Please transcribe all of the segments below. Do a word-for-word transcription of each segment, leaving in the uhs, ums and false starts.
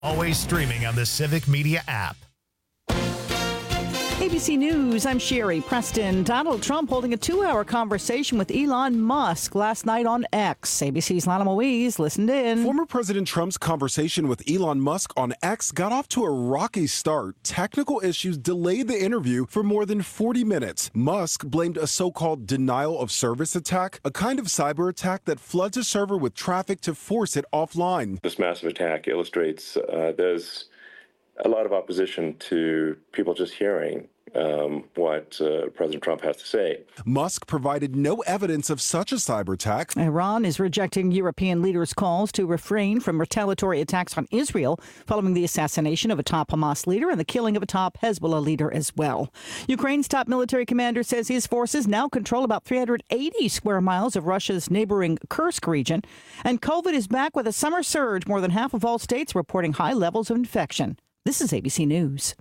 Always streaming on the Civic Media app. A B C News, I'm Sherry Preston. Donald Trump holding a two-hour conversation with Elon Musk last night on X. A B C's Lana Moise listened in. Former President Trump's conversation with Elon Musk on X got off to a rocky start. Technical issues delayed the interview for more than forty minutes. Musk blamed a so-called denial of service attack, a kind of cyber attack that floods a server with traffic to force it offline. This massive attack illustrates uh, there's a lot of opposition to people just hearing um, what uh, President Trump has to say. Musk provided no evidence of such a cyber attack. Iran is rejecting European leaders' calls to refrain from retaliatory attacks on Israel following the assassination of a top Hamas leader and the killing of a top Hezbollah leader as well. Ukraine's top military commander says his forces now control about three hundred eighty square miles of Russia's neighboring Kursk region. And COVID is back with a summer surge. More than half of all states reporting high levels of infection. This is A B C News.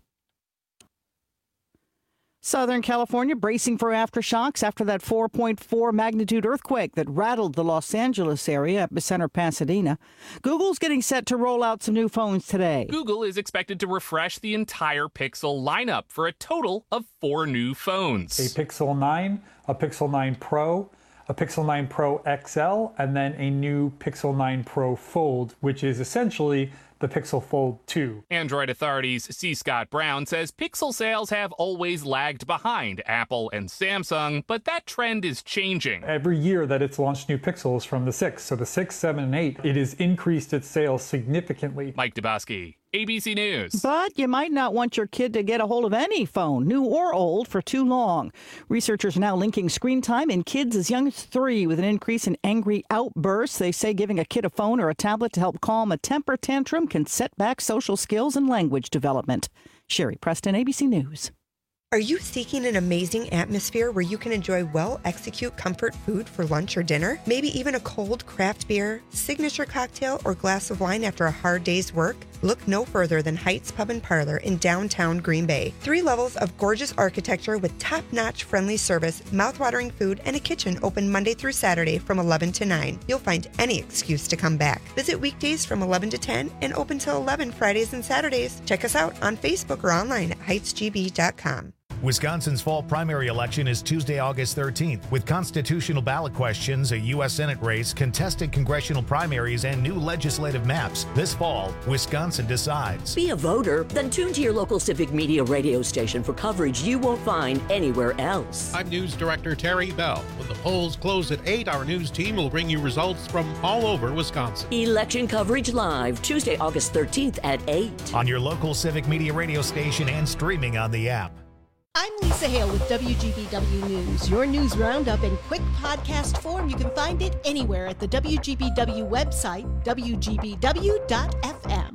Southern California bracing for aftershocks after that four point four magnitude earthquake that rattled the Los Angeles area, epicenter Pasadena. Google's getting set to roll out some new phones today. Google is expected to refresh the entire Pixel lineup for a total of four new phones. A Pixel nine, a Pixel nine Pro, a Pixel nine Pro X L, and then a new Pixel nine Pro Fold, which is essentially the Pixel Fold two. Android Authority's C. Scott Brown says Pixel sales have always lagged behind Apple and Samsung, but that trend is changing. Every year that it's launched new Pixels from the six, so the six, seven, and eight, it has increased its sales significantly. Mike Dubosky, A B C News. But you might not want your kid to get a hold of any phone, new or old, for too long. Researchers are now linking screen time in kids as young as three with an increase in angry outbursts. They say giving a kid a phone or a tablet to help calm a temper tantrum can set back social skills and language development. Sherry Preston, A B C News. Are you seeking an amazing atmosphere where you can enjoy well-executed comfort food for lunch or dinner? Maybe even a cold craft beer, signature cocktail, or glass of wine after a hard day's work? Look no further than Heights Pub and Parlor in downtown Green Bay. Three levels of gorgeous architecture with top-notch friendly service, mouth-watering food, and a kitchen open Monday through Saturday from eleven to nine. You'll find any excuse to come back. Visit weekdays from eleven to ten and open till eleven Fridays and Saturdays. Check us out on Facebook or online at heights g b dot com. Wisconsin's fall primary election is Tuesday, August thirteenth, with constitutional ballot questions, a U S Senate race, contested congressional primaries, and new legislative maps. This fall, Wisconsin decides. Be a voter, then tune to your local Civic Media radio station for coverage you won't find anywhere else. I'm News Director Terry Bell. When the polls close at eight, our news team will bring you results from all over Wisconsin. Election coverage live, Tuesday, August thirteenth at eight. On your local Civic Media radio station and streaming on the app. I'm Lisa Hale with W G B W News. Your news roundup in quick podcast form. You can find it anywhere at the W G B W website, w g b w dot f m.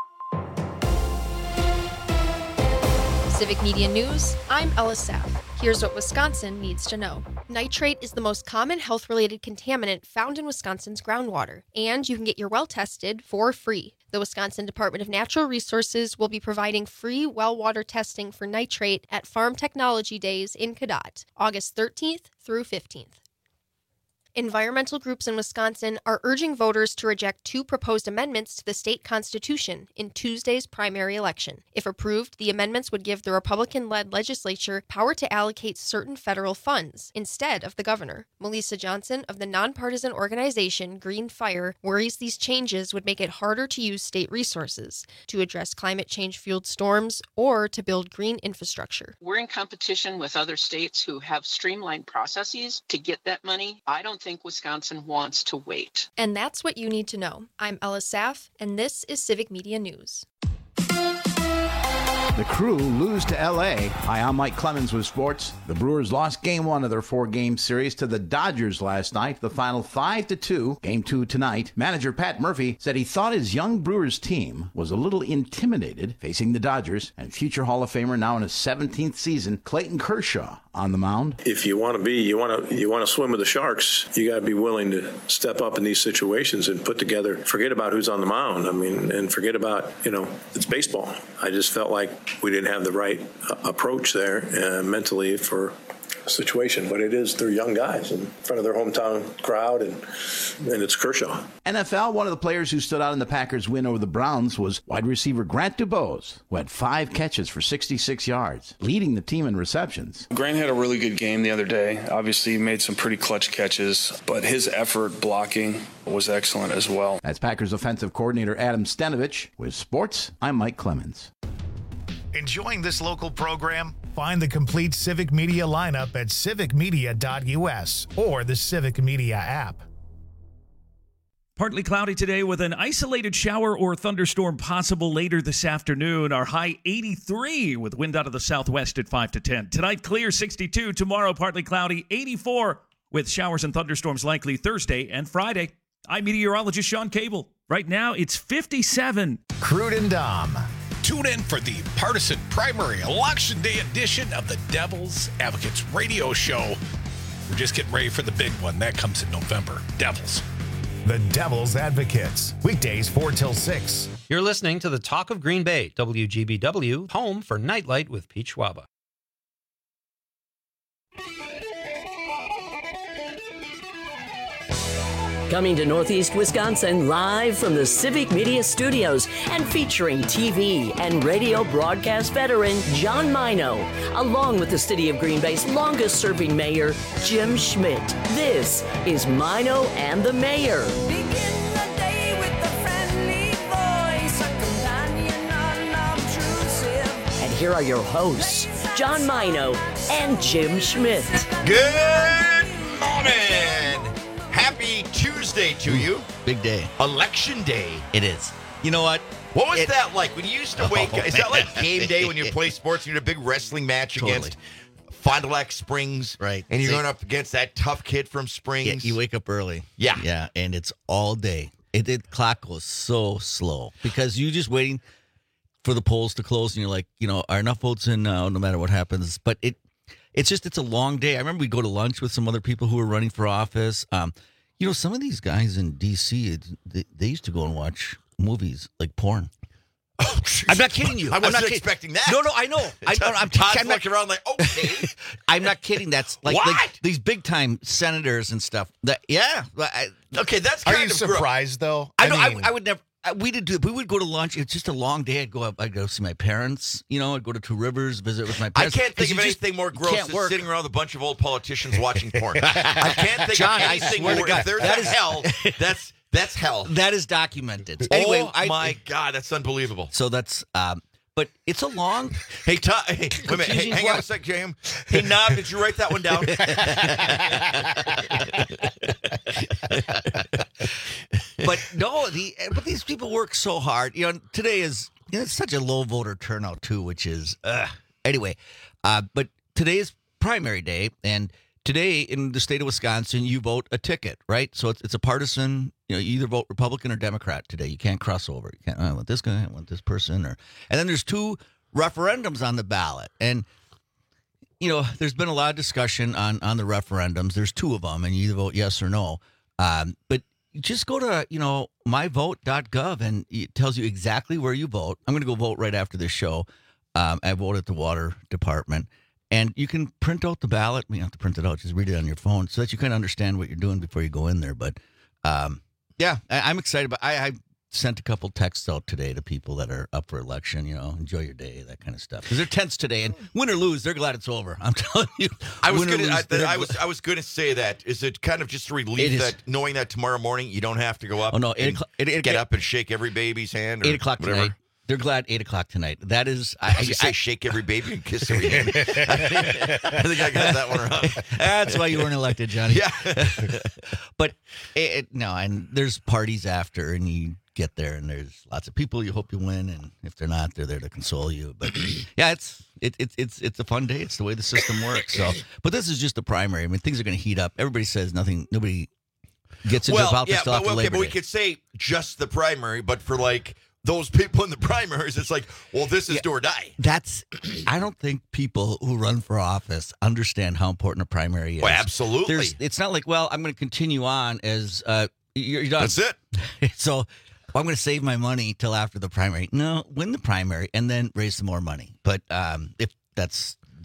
Civic Media News, I'm Ella Saff. Here's what Wisconsin needs to know. Nitrate is the most common health-related contaminant found in Wisconsin's groundwater, and you can get your well tested for free. The Wisconsin Department of Natural Resources will be providing free well water testing for nitrate at Farm Technology Days in Cadott, August thirteenth through fifteenth. Environmental groups in Wisconsin are urging voters to reject two proposed amendments to the state constitution in Tuesday's primary election. If approved, the amendments would give the Republican-led legislature power to allocate certain federal funds instead of the governor. Melissa Johnson of the nonpartisan organization Green Fire worries these changes would make it harder to use state resources to address climate change-fueled storms or to build green infrastructure. We're in competition with other states who have streamlined processes to get that money. I don't think Wisconsin wants to wait. And that's what you need to know. I'm Ella Saff, and this is Civic Media News. The Crew lose to L A. Hi, I'm Mike Clemens with sports. The Brewers lost game one of their four-game series to the Dodgers last night. The final five to two. Game two tonight. Manager Pat Murphy said he thought his young Brewers team was a little intimidated facing the Dodgers, and future Hall of Famer now in his seventeenth season, Clayton Kershaw, on the mound. If you want to be, you want to, you want to swim with the Sharks, you got to be willing to step up in these situations and put together, forget about who's on the mound. I mean, and forget about, you know, it's baseball. I just felt like we didn't have the right uh, approach there uh, mentally for situation, but it is, they're young guys in front of their hometown crowd, and, and it's Kershaw. N F L, one of the players who stood out in the Packers' win over the Browns was wide receiver Grant DuBose, who had five catches for sixty-six yards, leading the team in receptions. Grant had a really good game the other day. Obviously, he made some pretty clutch catches, but his effort blocking was excellent as well. That's Packers offensive coordinator Adam Stenovich. With sports, I'm Mike Clemens. Enjoying this local program? Find the complete Civic Media lineup at civic media dot u s or the Civic Media app. Partly cloudy today with an isolated shower or thunderstorm possible later this afternoon. Our high eighty-three with wind out of the southwest at five to ten. Tonight, clear sixty-two. Tomorrow, partly cloudy eighty-four with showers and thunderstorms likely Thursday and Friday. I'm meteorologist Sean Cable. Right now, it's fifty-seven. Crude and Dom. Tune in for the partisan primary election day edition of the Devil's Advocates radio show. We're just getting ready for the big one. That comes in November. Devils. The Devil's Advocates. Weekdays four till six. You're listening to the Talk of Green Bay, W G B W, home for Nightlight with Pete Schwaba. Coming to Northeast Wisconsin live from the Civic Media Studios and featuring T V and radio broadcast veteran John Mino, along with the City of Green Bay's longest-serving mayor, Jim Schmidt. This is Mino and the Mayor. Begin the day with a friendly voice, a companion unobtrusive. And here are your hosts, John Mino and Jim Schmidt. Good morning! Happy Tuesday to you. Big day. Election day. It is. You know what? What was it, that like when you used to wake oh, up? Is that like game day when you play sports and you had a big wrestling match totally. against Fond du Lac Springs? Right. And you're See, going up against that tough kid from Springs? Yeah, you wake up early. Yeah. Yeah, and it's all day. It, the clock goes so slow because you're just waiting for the polls to close and you're like, you know, are enough votes in now no matter what happens? But it, it's just, it's a long day. I remember we go to lunch with some other people who were running for office. Um, You know, some of these guys in D C, they, they used to go and watch movies like porn. Oh, I'm not kidding you. I wasn't I'm not expecting kidding. that. No, no, I know. I, Todd, I'm, Todd's I'm not, looking around like, okay. I'm not kidding. That's like, What? like these big time senators and stuff. That yeah. I, okay, that's Are kind you of surprised gro- though? I know. mean, I, I would never. We did do. We would go to lunch. It's just a long day. I'd go up. I'd go see my parents. You know, I'd go to Two Rivers, visit with my I parents. can't think of you anything just more gross can't than work. sitting around with a bunch of old politicians watching porn. I can't think John, of I anything swear to more. God, If there's that a is- hell, that's that's hell. That is documented. Anyway, oh I, my God, that's unbelievable. So that's. Um, but it's a long. Hey, Todd. Hey, wait a minute. Hey, hang on a sec, Jam. Hey, Knob, did you write that one down? But no, the but these people work so hard. You know, today is you know, it's such a low voter turnout too, which is uh, anyway. Uh, but today is primary day, and today in the state of Wisconsin, you vote a ticket, right? So it's it's a partisan. You know, you either vote Republican or Democrat today. You can't cross over. You can't. I want this guy. I want this person. Or and then there's two referendums on the ballot, and you know, there's been a lot of discussion on on the referendums. There's two of them, and you either vote yes or no. Um, but just go to, you know, my vote dot gov and it tells you exactly where you vote. I'm going to go vote right after this show. Um, I vote at the water department. And you can print out the ballot. You don't have to print it out. Just read it on your phone so that you kind of understand what you're doing before you go in there. But, um, yeah, I, I'm excited. But I, I sent a couple texts out today to people that are up for election, you know, enjoy your day, that kind of stuff. Because they're tense today. And win or lose, they're glad it's over. I'm telling you. I was win or gonna, lose, I, they're I was, I was going to say that. Is it kind of just a relief It is. that knowing that tomorrow morning you don't have to go up? Oh, no, and eight o'clock- eight- eight- get up and shake every baby's hand. Or eight o'clock whatever. tonight. They're glad eight o'clock tonight. That is, I, I, I just say I- shake every baby and kiss every hand. I think I got that one wrong. That's why you weren't elected, Johnny. Yeah. But it, it, no, and there's parties after, and you get there, and there's lots of people you hope you win, and if they're not, they're there to console you. But yeah, it's it, it, it's it's a fun day. It's the way the system works. So, but this is just the primary. I mean, things are going to heat up. Everybody says nothing. Nobody gets into well, politics yeah, till but after okay, Labor but we Day. could say just the primary, but for like those people in the primaries, it's like, well, this is Yeah. do or die. That's. I don't think people who run for office understand how important a primary is. Well, absolutely. There's, it's not like, well, I'm going to continue on as uh, you're, you're done. That's it. So well, I'm going to save my money till after the primary. No, win the primary and then raise some more money. But um, if that's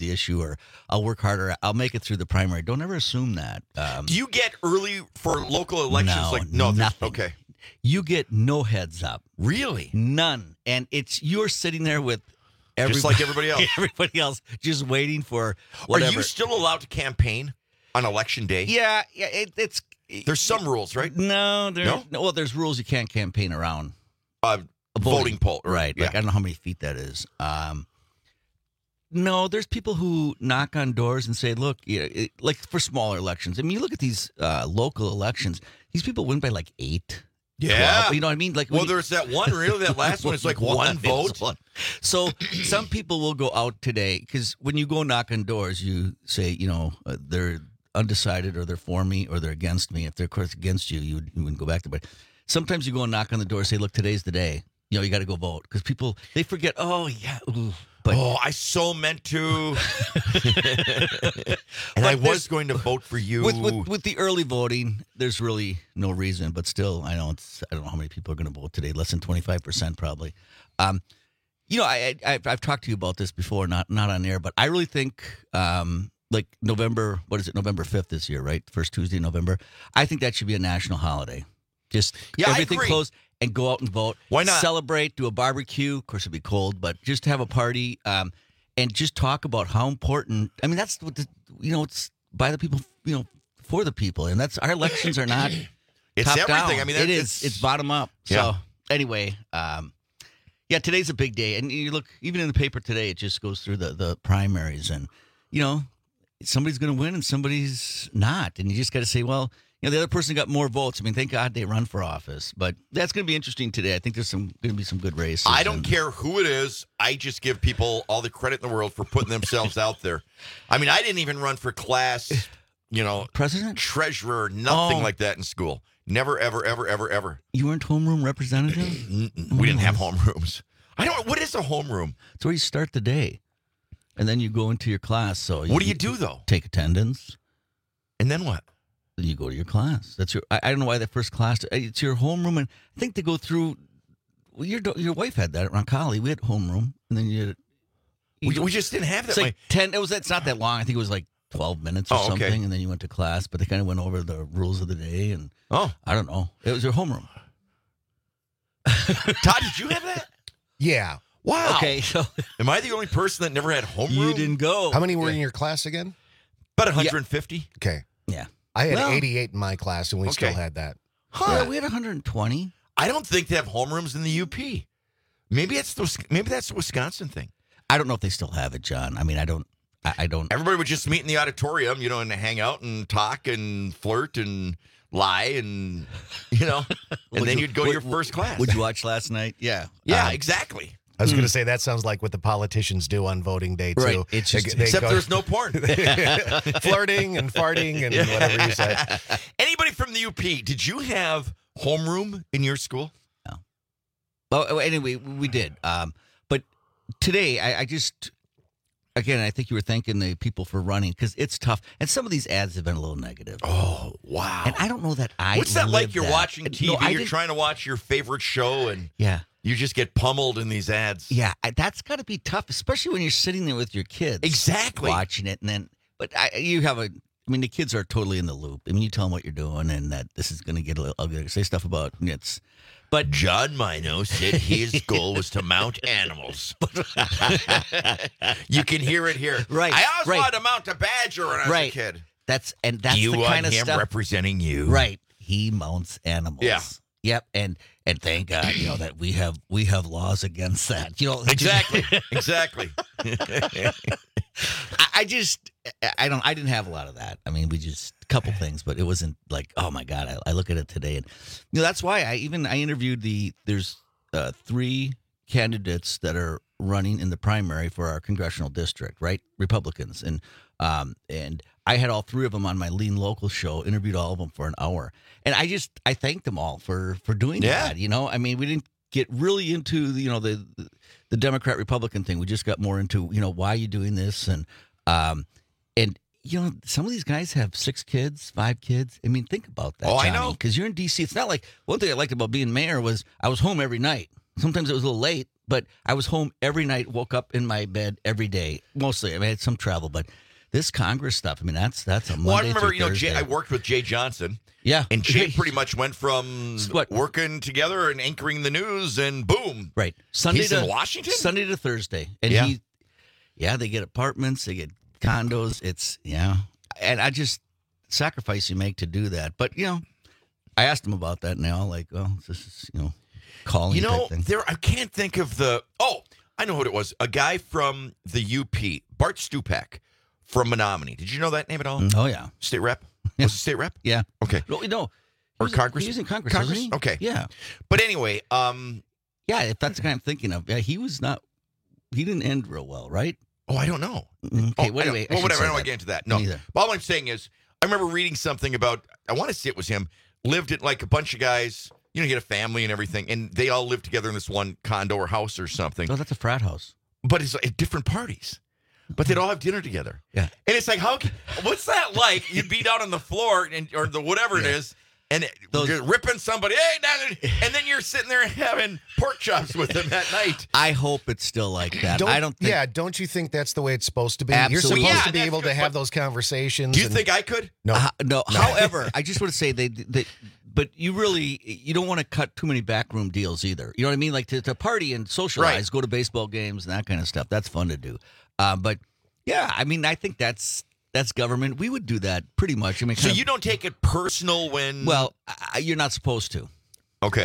the issue, or I'll work harder. I'll make it through the primary. Don't ever assume that. Um, Do you get early for local elections? No, like no, there's- nothing. Okay. You get no heads up. Really? None. And it's you're sitting there with Just like everybody else. everybody else just waiting for Are whatever. you still allowed to campaign on election day? Yeah, yeah. It, it's There's some rules, right? no, there, No? no. Well, there's rules you can't campaign around. Uh, voting poll. Right. Like Yeah. I don't know how many feet that is. Um, no, there's people who knock on doors and say, "Look, you know, it, like for smaller elections. I mean, you look at these uh, local elections. These people win by like eight." Yeah. twelve, you know what I mean? Like, when Well, you- there's that one. Really, that last one is like one is vote. one. So some people will go out today because when you go knock on doors, you say, you know, uh, they're undecided or they're for me or they're against me. If they're of course against you, you, would- you wouldn't go back to. But sometimes you go and knock on the door and say, look, today's the day. You know, you got to go vote because people they forget. Oh yeah. Ooh. But oh, I so meant to. And I was going to vote for you. With, with with the early voting, there's really no reason. But still, I know it's. I don't know how many people are going to vote today. Less than twenty-five percent probably. Um, you know, I, I I've, I've talked to you about this before, not not on air, but I really think um, like November. What is it? November fifth this year, right? First Tuesday in November. I think that should be a national holiday. Just Yeah, I everything agree. closed and go out and vote. Why not? Celebrate, do a barbecue. Of course, it'd be cold, but just have a party um, and just talk about how important. I mean, that's what the, you know. It's by the people, you know, for the people, and that's our elections are not. It's top everything. down. I mean, it that- is. it's- It's bottom up. So Yeah. anyway, um, yeah, today's a big day, and you look even in the paper today. It just goes through the the primaries, and you know, somebody's going to win and somebody's not, and you just got to say, well. You know, the other person got more votes. I mean, thank God they run for office. But that's going to be interesting today. I think there's some going to be some good races. I don't and- care who it is. I just give people all the credit in the world for putting themselves out there. I mean, I didn't even run for class, you know, president, treasurer, nothing Oh. like that in school. Never, ever, ever, ever, ever. You weren't homeroom representative? Mm-mm. We didn't have homerooms. I don't. What is a homeroom? It's where you start the day, and then you go into your class. So What do you do, though? Take attendance, and then what? Then you go to your class. That's your. I, I don't know why that first class. It's your homeroom, and I think they go through. Well, your your wife had that at Roncalli. We had homeroom, and then you. We, we just didn't have that. It's like My- ten. It was. It's not that long. I think it was like twelve minutes or Oh, okay. something, and then you went to class. But they kind of went over the rules of the day, and oh, I don't know. It was your homeroom. Todd, did you have that? Yeah. Wow. Okay. So am I the only person that never had homeroom? You didn't go. How many were in your class again? About one hundred fifty. Okay. Yeah. I had Well- eighty-eight in my class, and we still Okay. had that. Yeah, we had one hundred twenty. I don't think they have homerooms in the U P. Maybe it's the, maybe that's the Wisconsin thing. I don't know if they still have it, John. I mean, I don't. I, I don't. Everybody would just meet in the auditorium, you know, and hang out and talk and flirt and lie and, you know, and Would then you- you'd go to would- your first class. Would you watch last night? Yeah. Yeah, Um, exactly. I was Hmm. going to say that sounds like what the politicians do on voting day too. Right. It's just- Except there's no porn. flirting and farting and whatever you said. Anybody from the U P, did you have homeroom in your school? Well, anyway, we did. Um, but today, I, I just, again, I think you were thanking the people for running because it's tough. And some of these ads have been a little negative. Oh, wow. And I don't know that I. What's that like? lived You're that. watching T V, No, I you're didn't- trying to watch your favorite show, and Yeah. you just get pummeled in these ads. Yeah, I, that's got to be tough, especially when you're sitting there with your kids. Exactly. Watching it. And then, but I, you have a, I mean, the kids are totally in the loop. I mean, you tell them what you're doing and that this is going to get a little ugly. Say stuff about it's. But John Mino said his goal was to mount animals. You can hear it here. Right, I always right. wanted to mount a badger when I was Right. a kid. That's and that's you the want kind of him stuff. representing you. Right. He mounts animals. Yeah. Yep. And and thank God, you know, that we have we have laws against that. You know, Exactly. exactly. I, I just I don't I didn't have a lot of that. I mean, we just a couple things, but it wasn't like, oh my God, I, I look at it today and you know, that's why I even I interviewed the there's uh, three candidates that are running in the primary for our congressional district, right? Republicans. And um and I had all three of them on my Lean Local show, interviewed all of them for an hour. And I just I thanked them all for for doing Yeah. that. You know, I mean, we didn't get really into you know the the Democrat Republican thing. We just got more into you know why are you doing this and um and you know some of these guys have six kids, five kids. I mean, think about that. Oh, I know. because you're in D C. It's not like one thing I liked about being mayor was I was home every night. Sometimes it was a little late, but I was home every night, woke up in my bed every day. Mostly, I mean, I had some travel, but this Congress stuff, I mean, that's that's a Monday Well, I remember, through you know, Thursday. Jay, I worked with Jay Johnson. Yeah. And Jay pretty much went from working together and anchoring the news, and boom. Right. Sunday He's to in Washington? Sunday to Thursday. And Yeah. he, yeah, they get apartments, they get condos. It's, yeah. And I just, sacrifice you make to do that. But, you know, I asked him about that now, like, well, this is, you know, calling You know, type thing. there I can't think of the. Oh, I know what it was. A guy from the U P, Bart Stupak from Menominee. Did you know that name at all? Oh, yeah. State rep? Was it state rep? Yeah. Okay. No, no. Or He's- Congress? He's in Congress, Congress? isn't he? Okay. Yeah. But anyway, um, yeah, if that's the kind I'm thinking of, yeah, he was not, he didn't end real well, right? Oh, I don't know. Okay, Oh, I well, don't- anyway, I well, should whatever. say I don't want that. to get into that. No. Me neither. But all I'm saying is, I remember reading something about, I want to say it was him, lived in like a bunch of guys, you know, he had a family and everything, and they all lived together in this one condo or house or something. Oh, that's a frat house. But it's like different parties. But they'd all have dinner together. Yeah. And it's like, how? can- What's that like? You'd be down on the floor and or the whatever it is, and it, you're ripping somebody, hey, now- and then you're sitting there having pork chops with them at night. I hope it's still like that. I don't think. Yeah, don't you think that's the way it's supposed to be? Absolutely. You're supposed Yeah, to be that's able to good, have but- those conversations. Do you and- think I could? No. Uh, no. However, I just want to say they, they, but you really, you don't want to cut too many backroom deals either. You know what I mean? Like to, to party and socialize, Right. go to baseball games and that kind of stuff. That's fun to do. Uh, but yeah, I mean, I think that's that's government. We would do that pretty much. I mean, So kind of- you don't take it personal when? well, I, you're not supposed to. Okay.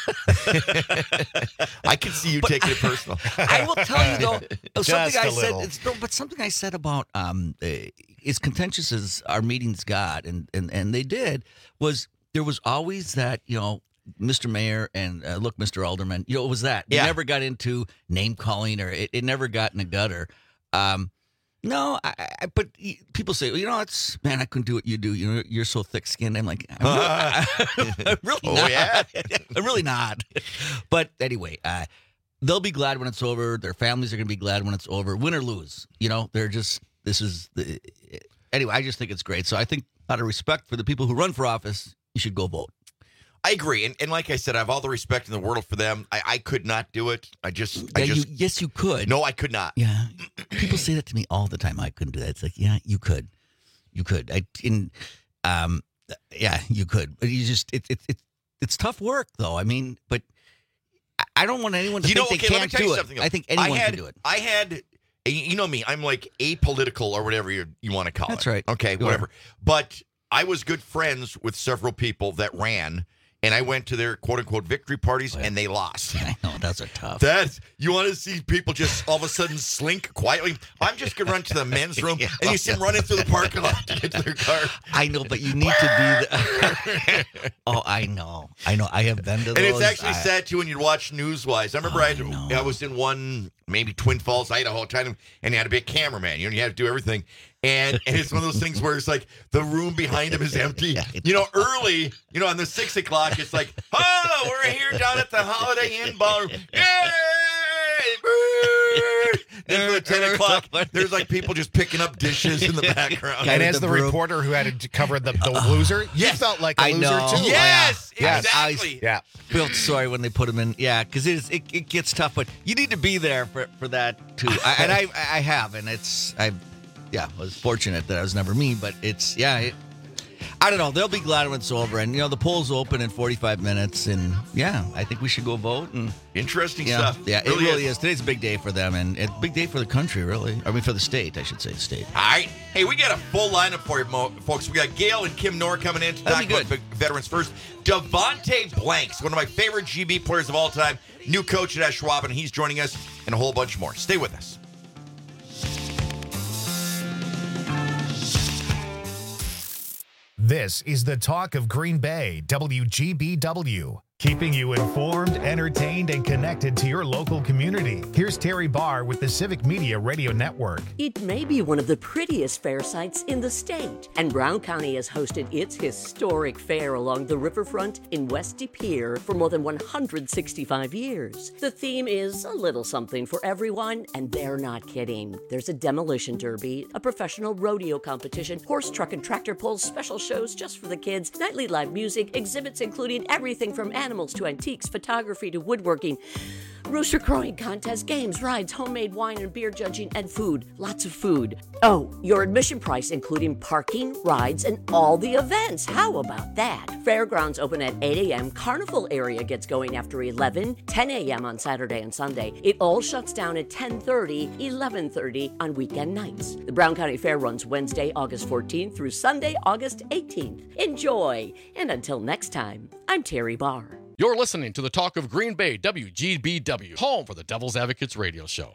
I can see you taking it personal. I will tell you though, Just something I a said. little. It's, no, but something I said about um, uh, as contentious as our meetings got, and, and and they did, was there was always that, you know, Mister Mayor and uh, look, Mister Alderman, you know, it was that. You Yeah. never got into name calling, or it, it never got in a gutter. Um, no, I, I, but y- people say, well, you know, it's man, I couldn't do what you do. You know, you're so thick skinned. I'm like, I'm really, I'm really Oh, not. yeah? I'm really not. But anyway, uh, they'll be glad when it's over. Their families are going to be glad when it's over, win or lose. You know, they're just, this is the, anyway, I just think it's great. So I think out of respect for the people who run for office, you should go vote. I agree, and, and like I said, I have all the respect in the world for them. I, I could not do it. I just, I Yeah, just, you, yes, you could. no, I could not. Yeah. People say that to me all the time. I couldn't do that. It's like, yeah, you could. You could. I, in, um, yeah, you could. But you just, it, it, it, it's tough work, though. I mean, but I- I don't want anyone to You know, think okay, they let me can't tell do you it. something. I think anyone I had, can do it. I had, you know me, I'm like apolitical or whatever you, you want to call That's it. right. Okay, You whatever. are. But I was good friends with several people that ran, and I went to their quote unquote victory parties, and they lost. I know, those are tough. That's, you want to see people just all of a sudden slink quietly? I'm just going to run to the men's room, and you see them running through the parking lot to get to their car. I know, but you need to be the. Oh, I know. I know. I have been to those. And it's actually I- sad too when you watch Newswise. I remember I, had, I was in one, maybe Twin Falls, Idaho, time, and you had to be a cameraman. You know, you had to do everything. And, and it's one of those things where it's like the room behind him is empty. You know, early, you know, on the six o'clock, it's like, oh, we're here down at the Holiday Inn ballroom. Yay! And for the ten o'clock, there's like people just picking up dishes in the background. And as the, reporter who had to cover the, the loser, you felt like a I loser know. too. Yes, Yeah. exactly. Yeah. Felt sorry when they put him in. Yeah, because it, is- it it gets tough, but you need to be there for, for that too. I, and I I have, and it's I, yeah, was fortunate that I was never me, but it's yeah. It, I don't know. They'll be glad when it's over, and you know the polls open in forty-five minutes, and yeah, I think we should go vote. And Interesting yeah, stuff. yeah, Really it really is. is. Today's a big day for them, and it's a big day for the country, really. I mean, for the state, I should say, state. All right. Hey, we got a full lineup for you, mo- folks. We got Gail and Kim Knorr coming in to That'd talk be about ve- veterans first. Devontae Blanks, one of my favorite G B players of all time, new coach at Schwab, and he's joining us, and a whole bunch more. Stay with us. This is the talk of Green Bay, W G B W. Keeping you informed, entertained, and connected to your local community. Here's Terry Barr with the Civic Media Radio Network. It may be one of the prettiest fair sites in the state, and Brown County has hosted its historic fair along the riverfront in West De Pere for more than one hundred sixty-five years. The theme is a little something for everyone, and they're not kidding. There's a demolition derby, a professional rodeo competition, horse, truck, and tractor pulls, special shows just for the kids, nightly live music, exhibits including everything from animals animals to antiques, photography to woodworking, rooster crowing contest, games, rides, homemade wine and beer judging, and food. Lots of food. Oh, your admission price including parking, rides, and all the events. How about that? Fairgrounds open at eight a.m. Carnival area gets going after eleven, ten a.m. on Saturday and Sunday. It all shuts down at ten thirty, eleven thirty on weekend nights. The Brown County Fair runs Wednesday, August fourteenth through Sunday, August eighteenth. Enjoy! And until next time, I'm Terry Barr. You're listening to the Talk of Green Bay, W G B W, home for the Devil's Advocates radio show.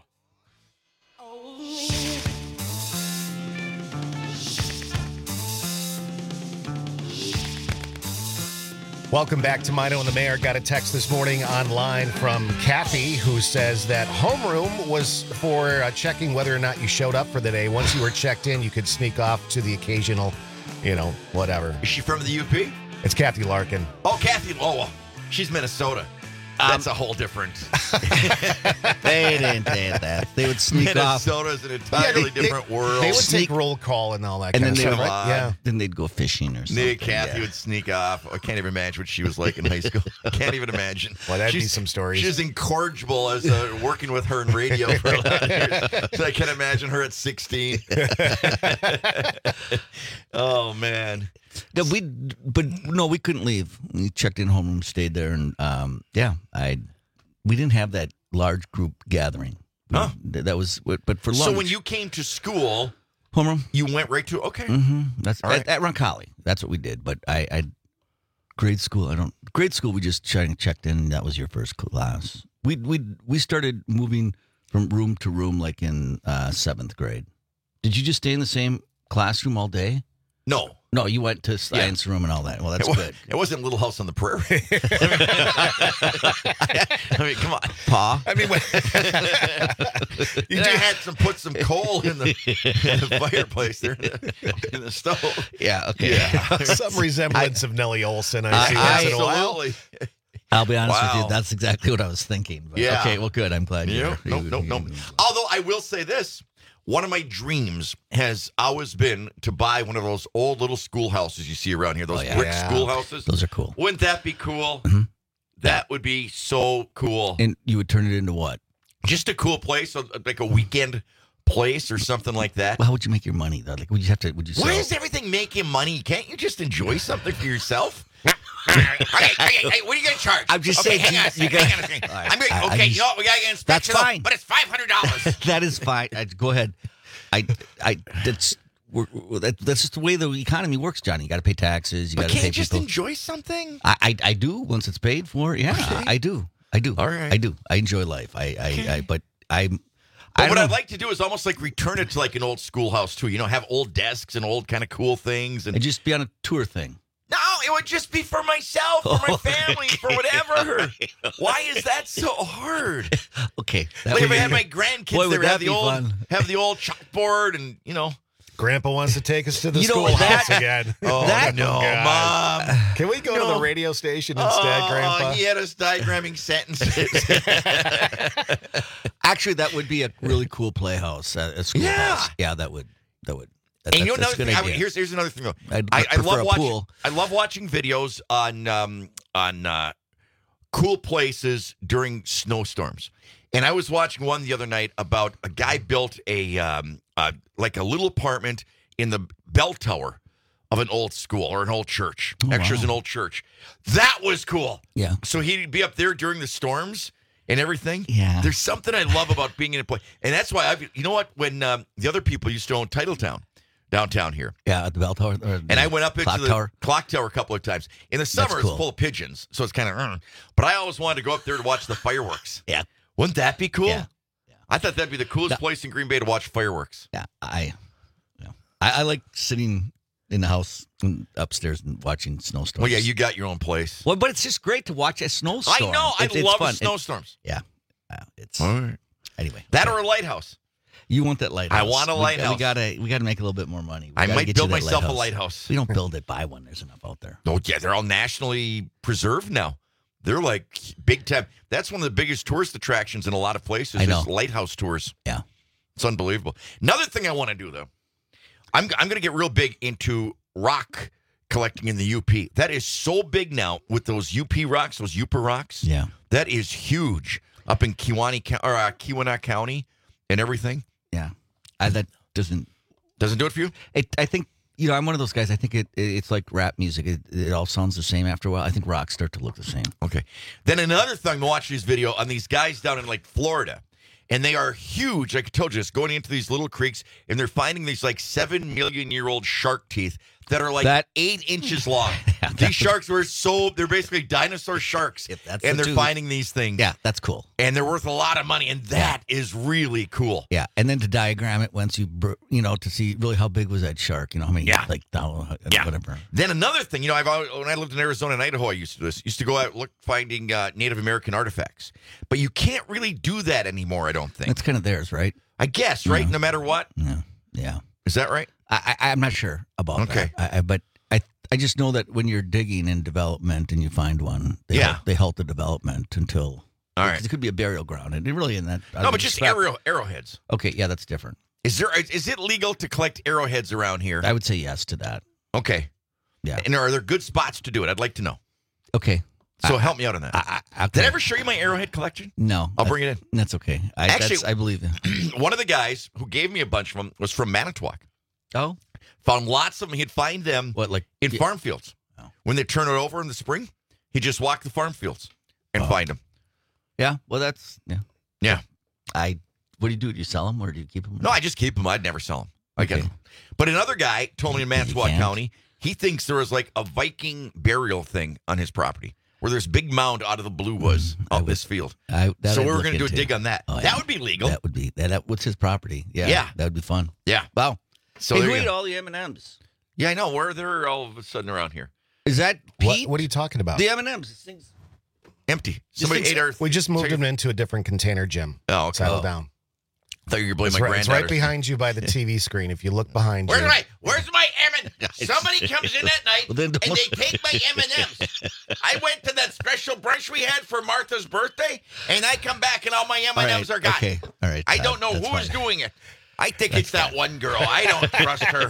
Welcome back to Mino and the Mayor. Got a text this morning online from Kathy who says that homeroom was for uh, checking whether or not you showed up for the day. Once you were checked in, you could sneak off to the occasional, you know, whatever. Is she from the U P? It's Kathy Larkin. Oh, Kathy. Oh, well, she's Minnesota. That's um, a whole different. They didn't say that. They would sneak off. Minnesota's an entirely yeah, they, different they, world. They would sneak, take roll call and all that and kind then of stuff, right? Yeah. Then they'd go fishing or something. Nick, Kathy yeah. would sneak off. I can't even imagine what she was like in high school. I can't even imagine. Well, that'd she's, be some stories. She's incorrigible as uh, working with her in radio for a lot of years. So I can imagine her at sixteen. Oh, man. Yeah, we, but no, we couldn't leave. We checked in homeroom, stayed there, and um, yeah, I. We didn't have that large group gathering. Huh? We, that was, but for lunch. So when you came to school, homeroom, you went right to okay. Mm-hmm. That's All right. at, at Roncalli. That's what we did. But I, I, grade school. I don't grade school. We just checked in. And that was your first class. We we we started moving from room to room like in uh, seventh grade. Did you just stay in the same classroom all day? No. No, you went to science yeah. room and all that. Well, that's it good. It wasn't Little House on the Prairie. I mean, come on, Pa. I mean, when, you just had to put some coal in the, in the fireplace there, in the stove. Yeah. Okay. Yeah. Some resemblance I, of Nellie Olson. I, I see I, once in a while. Absolutely. I'll be honest Wow. with you. That's exactly what I was thinking. But Yeah. Okay. Well, good. I'm glad you. Yep. Nope. Nope. Nope. Although I will say this. One of my dreams has always been to buy one of those old little schoolhouses you see around here, those Oh, yeah. brick Yeah. schoolhouses. Those are cool. Wouldn't that be cool? Mm-hmm. That would be so cool. And you would turn it into what? Just a cool place, so like a weekend place or something like that. Well, how would you make your money though? Like, would you have to? Would you? Why sell? does everything make you money? Can't you just enjoy something for yourself? okay, okay, hey, what are you going to charge? I'm just okay, saying. hang on a second. You Hang on a second. I'm going. I- I Okay, just- you know what? We got to get inspection. That's fine. But it's five hundred dollars. That is fine. I, go ahead. I, I, that's, we're, we're, that, that's just the way the economy works, Johnny. You got to pay taxes. You But got to can't pay you just people. enjoy something? I, I, I do once it's paid for. Yeah, Okay. I do. I do. All right. I do. I enjoy life. I, I, Okay. I but I'm. But I what don't I'd know. like to do is almost like return it to like an old schoolhouse too. You know, have old desks and old kind of cool things, and and just be on a tour thing. no, it would just be for myself, for my family, for whatever. Why is that so hard? Okay. That Like would if I be- had my grandkids, Boy, they would would have that the be old fun. have the old chalkboard, and you know. Grandpa wants to take us to the You know, schoolhouse that- again. Oh That- no, God. Mom! Can we go No. to the radio station instead, oh, Grandpa? he had us diagramming sentences. Actually, that would be a really cool playhouse. Uh, a schoolhouse. Yeah. Yeah, that would. That would. That, And you know that's- another that's a good thing. I, idea. here's here's another thing though. I'd I, I prefer love a watching. pool. I love watching videos on um on uh, cool places during snowstorms. And I was watching one the other night about a guy built a um uh, like a little apartment in the bell tower of an old school or an old church. Oh, Actually, it was wow. an old church. That was cool. Yeah. So he'd be up there during the storms and everything. Yeah. There's something I love about being in a place. And that's why I've, you know what, when um, the other people used to own Titletown downtown here. Yeah, at the bell tower. Or And I went up into clock the tower. clock tower a couple of times. In the summer, cool. it's full of pigeons. So it's kind of, mm. but I always wanted to go up there to watch the fireworks. Yeah. Wouldn't that be cool? Yeah. I thought that'd be the coolest No. place in Green Bay to watch fireworks. Yeah, I, yeah. I, I like sitting in the house and upstairs and watching snowstorms. Well, yeah, you got your own place. Well, but it's just great to watch a snowstorm. I know. I It's- it's love fun. It- snowstorms. yeah, yeah, it's All right. anyway. That okay. or a lighthouse. You want that lighthouse? I want a We- lighthouse. We, gotta, we gotta make a little bit more money. We I gotta might get you build that myself a lighthouse. We don't build it, buy one. There's enough out there. Oh, yeah, they're all nationally preserved now. They're like big time. That's one of the biggest tourist attractions in a lot of places. I know. Is lighthouse tours. Yeah, it's unbelievable. Another thing I want to do though, I'm I'm going to get real big into rock collecting in the U P. That is so big now with those U P rocks, those Upa rocks. Yeah. That is huge up in Kewanee, Co- or uh, Keweenaw County and everything. Yeah. I, that doesn't doesn't do it for you? It, I think, you know, I'm one of those guys. I think it, it it's like rap music. It, it all sounds the same after a while. I think rocks start to look the same. Okay. Then another thing to watch this video on these guys down in like Florida. And they are huge. Like I told you, just going into these little creeks, and they're finding these like seven million year old shark teeth that are like That- eight inches long. These sharks were so, they're basically dinosaur sharks. that's and the they're tooth. finding these things. Yeah, that's cool. And they're worth a lot of money. And that is really cool. Yeah, and then to diagram it once you, br- you know, to see really how big was that shark. You know, how many, Yeah. like, down, Yeah. whatever. Then another thing, you know, I've always, when I lived in Arizona and Idaho, I used to do this. Used to go out look finding uh, Native American artifacts, but you can't really do that anymore. I don't think. That's kind of theirs, right? I guess, right? Yeah. No matter what. Yeah, yeah. Is that right? I, I, I'm not sure about Okay. that. I, I, but I, I just know that when you're digging in development and you find one, they Yeah. halt, they halt the development until. All right. It could be a burial ground, and it really in that. No, but just arrow arrowheads. Okay, yeah, that's different. Is there? Is it legal to collect arrowheads around here? I would say yes to that. Okay. Yeah. And are there good spots to do it? I'd like to know. Okay. So I- help me out on that. I, I, Did I ever show you my arrowhead collection? No, I'll that- bring it in. That's okay. I, Actually- that's, I believe it. One of the guys who gave me a bunch of them was from Manitowoc. Oh, Found lots of them. He'd find them what like in yeah. farm fields. Oh. When they turn it over in the spring, he'd just walk the farm fields and Oh. find them. Yeah. Well, that's yeah. Yeah. I. What do you do? Do you sell them or do you keep them? No, I just keep them. I'd never sell them. I get Okay. them. But another guy told me in Manitowoc can't. County, he thinks there was like a Viking burial thing on his property where there's big mound out of the blue was Mm, I out would- this field. I, that So I'd we were look going to do a into. dig on that. Oh, that yeah. would be legal. That would be that. that what's his property? Yeah. Yeah. That would be fun. Yeah. Wow. So hey, there who you ate go. all the M and M's? Yeah, I know. Where they're all of a sudden around here. Is that What, Pete? what are you talking about? The M and M's. This thing's Empty. Somebody thing's- ate our. We just moved Sorry. them into a different container, Jim. Oh, okay. Settle Oh. down. I thought you were blaming It's my right, it's granddaughter. right behind you by the T V screen. If you look behind Where's you. my Where's my M and Somebody comes in at night Well, then and don't- they take my M and M's. I went to that special brunch we had for Martha's birthday, and I come back and all my M and M's All are right, gone. okay. All right, I Todd, don't know that's who's fine. doing it. I think it's that one girl. I don't trust her.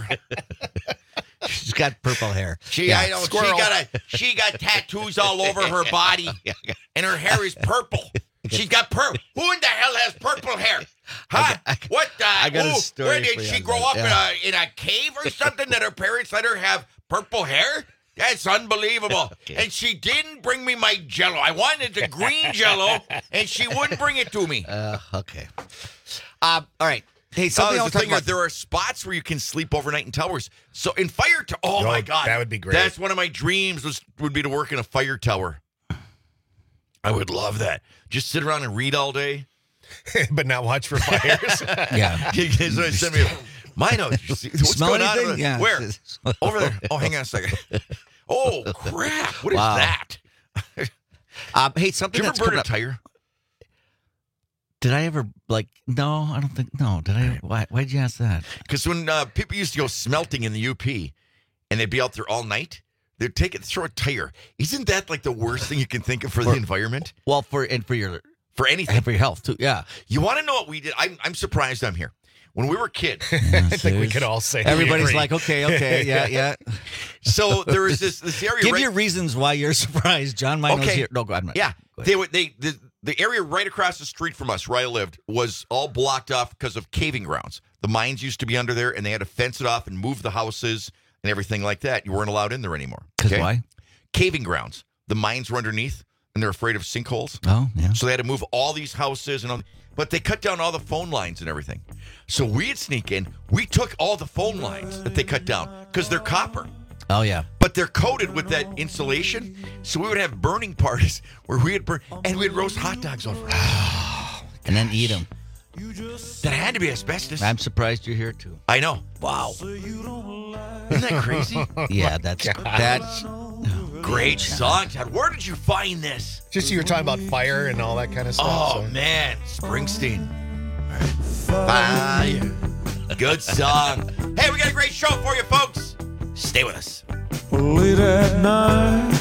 She's got purple hair. She, Yeah, I don't. squirrel. She got a. She got tattoos all over her body, and her hair is purple. She's got purple. Who in the hell has purple hair? Huh? what? Uh, I got a who- story Where did for you she on grow that, up yeah. in a in a cave or something that her parents let her have purple hair? That's unbelievable. And she didn't bring me my Jello. I wanted the green Jello, and she wouldn't bring it to me. Uh, okay. Uh, all right. Hey, Oh, something there's else. the thing is there are spots where you can sleep overnight in towers. So in fire tower, oh, Oh, my God, that would be great. That's one of my dreams was would be to work in a fire tower. I would love that. Just sit around and read all day. But not watch for fires. Yeah. You guys want to send me a, my notes. You see- What's Smell going on? anything? over- Yeah. Where? Over there. Oh, hang on a second. Oh, crap. What is Wow. that? Uh, hey, something Did you that's ever burn coming a up. tire? Did I ever like? No, I don't think. No, did I? Why? Why'd you ask that? Because when uh, people used to go smelting in the U P and they'd be out there all night, they'd take it, throw a tire. Isn't that like the worst thing you can think of for the For- environment? Well, for and for your For anything. and for your health too. Yeah. You want to know what we did? I'm, I'm surprised I'm here. When we were kids, I think we could all say we Everybody's agree. like, okay, okay, yeah, yeah. so there was this this area. Give right, your reasons why you're surprised. John Mino's Okay. here. No, go ahead. yeah, Go ahead. they would they the, the area right across the street from us, where I lived, was all blocked off because of caving grounds. The mines used to be under there, and they had to fence it off and move the houses and everything like that. You weren't allowed in there anymore. Because why? Caving grounds. The mines were underneath, and they're afraid of sinkholes. Oh, yeah. So they had to move all these houses and all, but they cut down all the phone lines and everything. So we'd sneak in. We took all the phone lines that they cut down because they're copper, Oh, yeah. but they're coated with that insulation. So we would have burning parties where we would burn and we'd roast hot dogs over it. And then eat them. That had to be asbestos. I'm surprised you're here too. I know. Wow. Isn't that crazy? Yeah, that's that's Great song, Todd. Where did you find this? Just you were talking about fire and all that kind of stuff. Oh, so. man. Springsteen. Fire. Good song. Hey, we got a great show for you, folks. Stay with us. Late at night,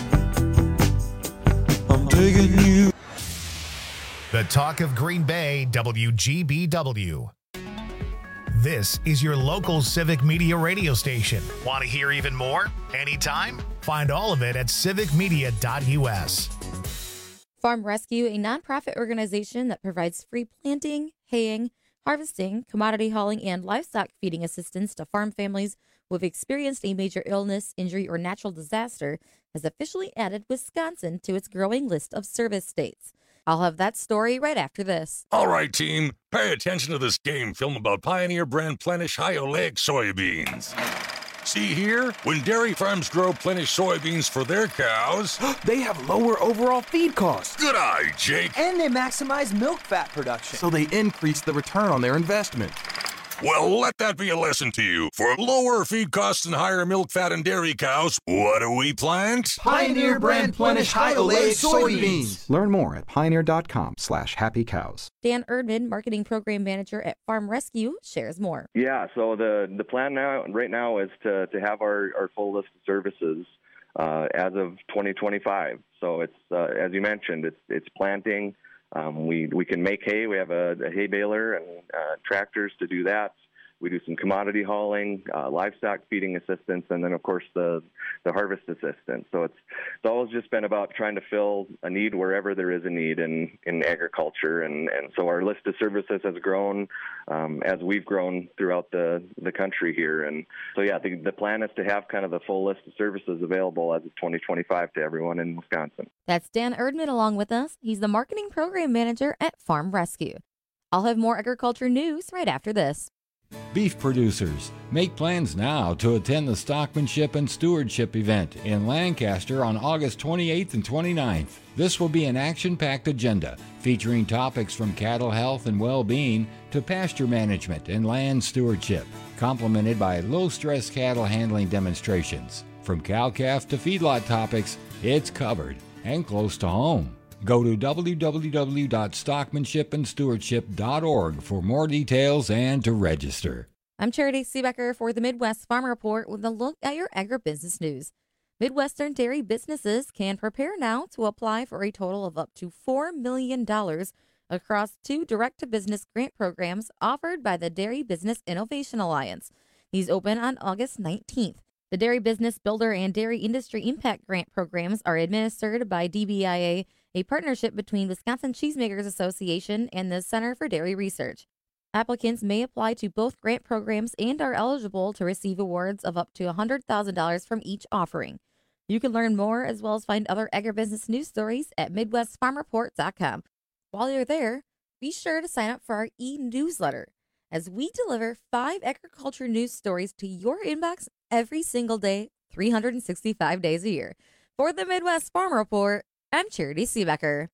I'm taking you. The talk of Green Bay, W G B W. This is your local Civic Media radio station. Want to hear even more? Anytime? Find all of it at civic media dot u s. Farm Rescue, a nonprofit organization that provides free planting, haying, harvesting, commodity hauling, and livestock feeding assistance to farm families who have experienced a major illness, injury, or natural disaster, has officially added Wisconsin to its growing list of service states. I'll have that story right after this. All right, team, pay attention to this game film about Pioneer brand Plenish high oleic soybeans. See here? When dairy farms grow Plenish soybeans for their cows, they have lower overall feed costs. Good eye, Jake. And they maximize milk fat production, so they increase the return on their investment. Well, let that be a lesson to you. For lower feed costs and higher milk fat and dairy cows, what do we plant? Pioneer brand Plenish high oleic soybeans. Learn more at pioneer.com slash happy cows. Dan Erdman, Marketing Program Manager at Farm Rescue, shares more. Yeah, so the, the plan now right now is to, to have our, our full list of services uh, as of twenty twenty-five. So it's, uh, as you mentioned, it's it's planting. Um, we we can make hay. We have a, a hay baler and uh, tractors to do that. We do some commodity hauling, uh, livestock feeding assistance, and then of course the the harvest assistance. So it's it's always just been about trying to fill a need wherever there is a need in, in agriculture, and, and so our list of services has grown um, as we've grown throughout the, the country here. And so yeah, the, the plan is to have kind of the full list of services available as of twenty twenty-five to everyone in Wisconsin. That's Dan Erdman along with us. He's the Marketing Program Manager at Farm Rescue. I'll have more agriculture news right after this. Beef producers, make plans now to attend the Stockmanship and Stewardship event in Lancaster on August twenty-eighth and twenty-ninth. This will be an action-packed agenda featuring topics from cattle health and well-being to pasture management and land stewardship, complemented by low-stress cattle handling demonstrations. From cow-calf to feedlot topics, it's covered and close to home. Go to w w w dot stockmanship and stewardship dot org for more details and to register. I'm Charity Seebecker for the Midwest Farm Report with a look at your agribusiness news. Midwestern dairy businesses can prepare now to apply for a total of up to four million dollars across two direct-to-business grant programs offered by the Dairy Business Innovation Alliance. These open on August nineteenth. The Dairy Business Builder and Dairy Industry Impact Grant programs are administered by D B I A, a partnership between Wisconsin Cheesemakers Association and the Center for Dairy Research. Applicants may apply to both grant programs and are eligible to receive awards of up to one hundred thousand dollars from each offering. You can learn more as well as find other agribusiness news stories at midwest farm report dot com. While you're there, be sure to sign up for our e-newsletter, as we deliver five agriculture news stories to your inbox every single day, three hundred sixty-five days a year. For the Midwest Farm Report, I'm Charity Seebecker.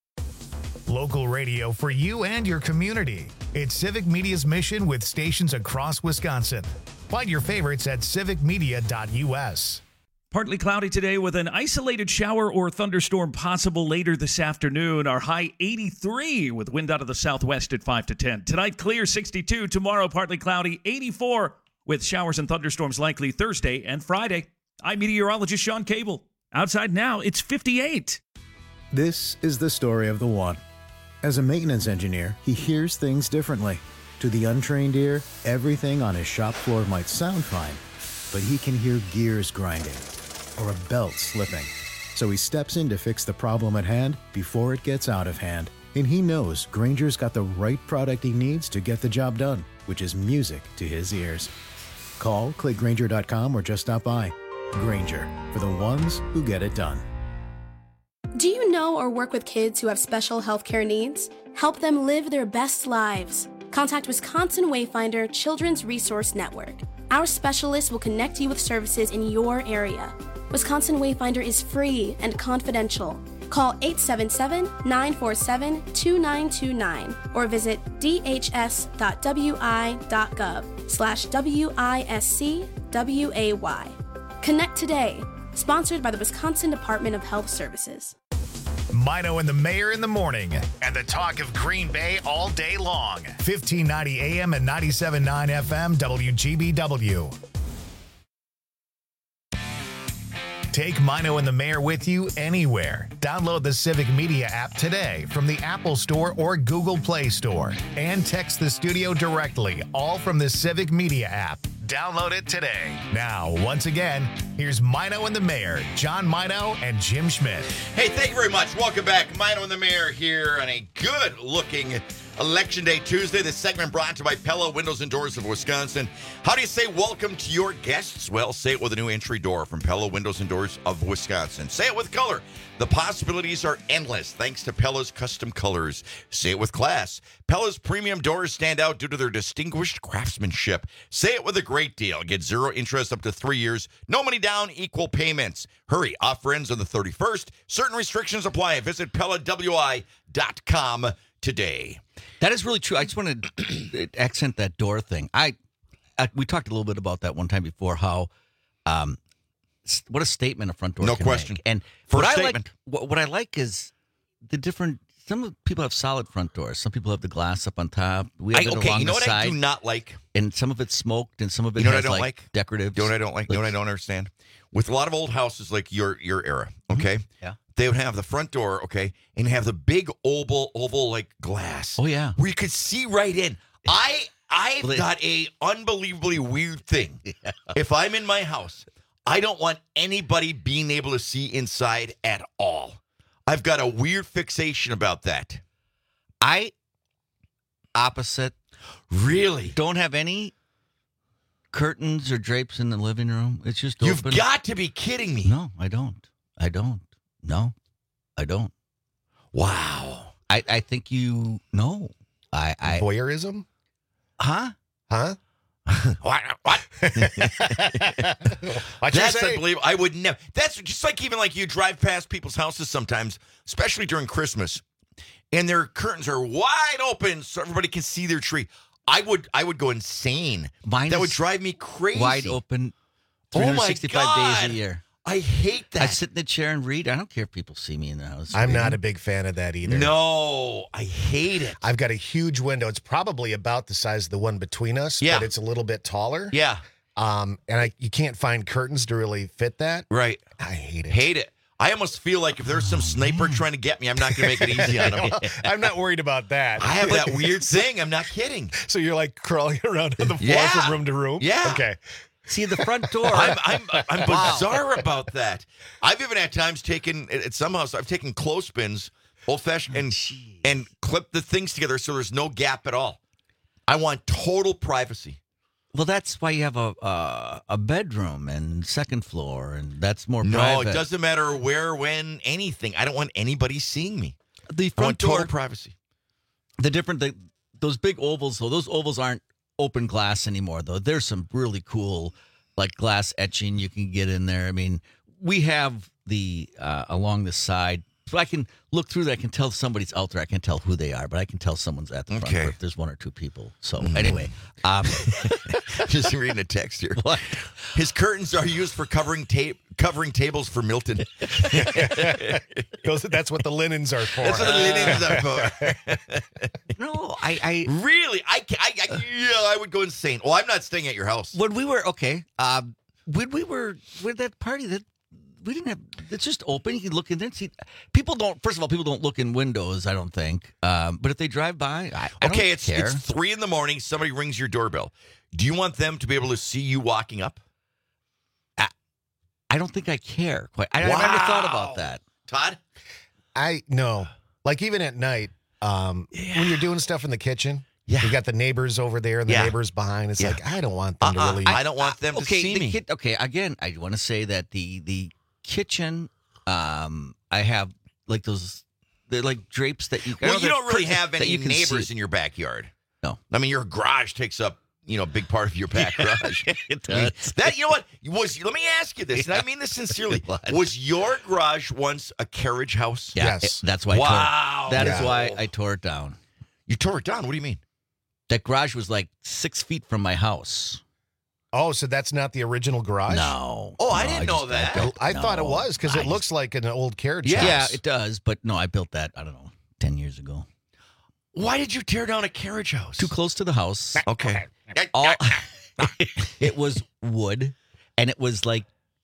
Local radio for you and your community. It's Civic Media's mission with stations across Wisconsin. Find your favorites at civic media dot u s. Partly cloudy today with an isolated shower or thunderstorm possible later this afternoon. Our high eighty-three with wind out of the southwest at five to ten. Tonight, clear sixty-two. Tomorrow, partly cloudy eighty-four with showers and thunderstorms likely Thursday and Friday. I'm meteorologist Sean Cable. Outside now, it's fifty-eight. This is the story of the one. As a maintenance engineer, he hears things differently. To the untrained ear, everything on his shop floor might sound fine, but he can hear gears grinding or a belt slipping. So he steps in to fix the problem at hand before it gets out of hand. And he knows Grainger's got the right product he needs to get the job done, which is music to his ears. Call, click Grainger dot com, or just stop by. Grainger, for the ones who get it done. Do you know or work with kids who have special healthcare needs? Help them live their best lives. Contact Wisconsin Wayfinder Children's Resource Network. Our specialists will connect you with services in your area. Wisconsin Wayfinder is free and confidential. Call eight seven seven, nine four seven, two nine two nine or visit d h s dot w i dot gov slash W I S C W A Y. Connect today. Sponsored by the Wisconsin Department of Health Services. Mino and the Mayor in the morning, and the talk of Green Bay all day long. fifteen ninety A M and ninety-seven point nine F M W G B W. Take Mino and the Mayor with you anywhere. Download the Civic Media app today from the Apple Store or Google Play Store. And text the studio directly, all from the Civic Media app. Download it today. Now, once again, here's Mino and the Mayor, John Mino and Jim Schmidt. Hey, thank you very much. Welcome back. Mino and the Mayor here on a good-looking Election Day Tuesday. This segment brought to you by Pella Windows and Doors of Wisconsin. How do you say welcome to your guests? Well, say it with a new entry door from Pella Windows and Doors of Wisconsin. Say it with color. The possibilities are endless thanks to Pella's custom colors. Say it with class. Pella's premium doors stand out due to their distinguished craftsmanship. Say it with a great deal. Get zero interest up to three years. No money down, equal payments. Hurry. Offer ends on the thirty-first. Certain restrictions apply. Visit Pella W I dot com today. That is really true. I just want to accent that door thing. I, I we talked a little bit about that one time before. How, um, what a statement a front door. No can question. Make. And First what I statement. like, what, what I like is the different. Some people have solid front doors. Some people have the glass up on top. We have I, it okay, along you know the what side. I do not like? And some of it's smoked, and some of it You know what has I don't like, like? decorative. You know what I don't like? You know what I don't understand? With a lot of old houses like your your era, okay? Yeah. They would have the front door, okay, and have the big oval, oval like glass. Oh yeah, where you could see right in. I I've Well, they- got a unbelievably weird thing. Yeah. If I'm in my house, I don't want anybody being able to see inside at all. I've got a weird fixation about that. I opposite. Really? Don't have any curtains or drapes in the living room. It's just You've open. got to be kidding me. No, I don't. I don't. No, I don't. Wow. I, I think you know. I, I Voyeurism? Huh? Huh? What? What? What you That's say? unbelievable. I would never. That's just like even like you drive past people's houses sometimes, especially during Christmas, and their curtains are wide open so everybody can see their tree. I would I would go insane. Mine that would is drive me crazy. Wide open, Oh three my hundred sixty-five God. days a year. I hate that. I sit in the chair and read. I don't care if people see me in the house. I'm not a big fan of that either. No, I hate it. I've got a huge window. It's probably about the size of the one between us, Yeah. but it's a little bit taller. Yeah. Um, and I you can't find curtains to really fit that. Right. I hate it. Hate it. I almost feel like if there's some sniper trying to get me, I'm not going to make it easy on them. Well, I'm not worried about that. I have that weird thing. I'm not kidding. So you're like crawling around on the floor Yeah. from room to room? Yeah. Okay. See the front door. I'm I'm I'm Wow. bizarre about that. I've even at times taken at at some house I've taken clothespins, old fashioned, and and clipped the things together so there's no gap at all. I want total privacy. Well, that's why you have a uh, a bedroom and second floor, and that's more No, private. it doesn't matter where, when, anything. I don't want anybody seeing me. The I front want door total privacy. The different the, those big ovals, though, those ovals aren't open glass anymore. Though there's some really cool like glass etching you can get in there. I mean, we have the uh, along the side. So I can look through that. I can tell somebody's out there. I can't tell who they are, but I can tell someone's at the front Okay. door if there's one or two people. So anyway, um, Just reading a text here. What? His curtains are used for covering tape, covering tables for Milton. Those- That's what the linens are for. That's what the linens are for. no, I, I Really? I, ca- I, I, yeah, I would go insane. Well, I'm not staying at your house. when we were okay, um, when we were with that party that. We didn't have. It's just open. You can look in there and see. People don't. First of all, people don't look in windows. I don't think. Um, but if they drive by, I, I Okay, don't it's care. it's three in the morning. Somebody rings your doorbell. Do you want them to be able to see you walking up? I don't think I care. Quite. I, I never thought about that. Todd? I no. Like even at night, um, when you're doing stuff in the kitchen, Yeah. you got the neighbors over there and the Yeah. neighbors behind. It's Yeah. like I don't want them Uh-uh. to really. I don't want them to okay, see the me. kid- okay, again, I want to say that the the kitchen, um, I have like those. They're like drapes that you. I Well, know you they're don't really curtains have that any you can neighbors see. in your backyard. No. I mean, your garage takes up, you know, a big part of your back garage. It I mean, does. that, you know what? Was Let me ask you this, and I mean this sincerely. What? Was your garage once a carriage house? Yeah, Yes. it- that's why. I Wow. tore, that is Yeah. why I tore it down. You tore it down. What do you mean? That garage was like six feet from my house. Oh, so that's not the original garage? No. Oh, I No, didn't just- know that. built- I thought it no. was because I it just- looks like an old carriage Yeah. house. Yeah, it does. But no, I built that, I don't know, ten years ago. Why did you tear down a carriage house? Too close to the house. Okay. All, it was wood, and it was like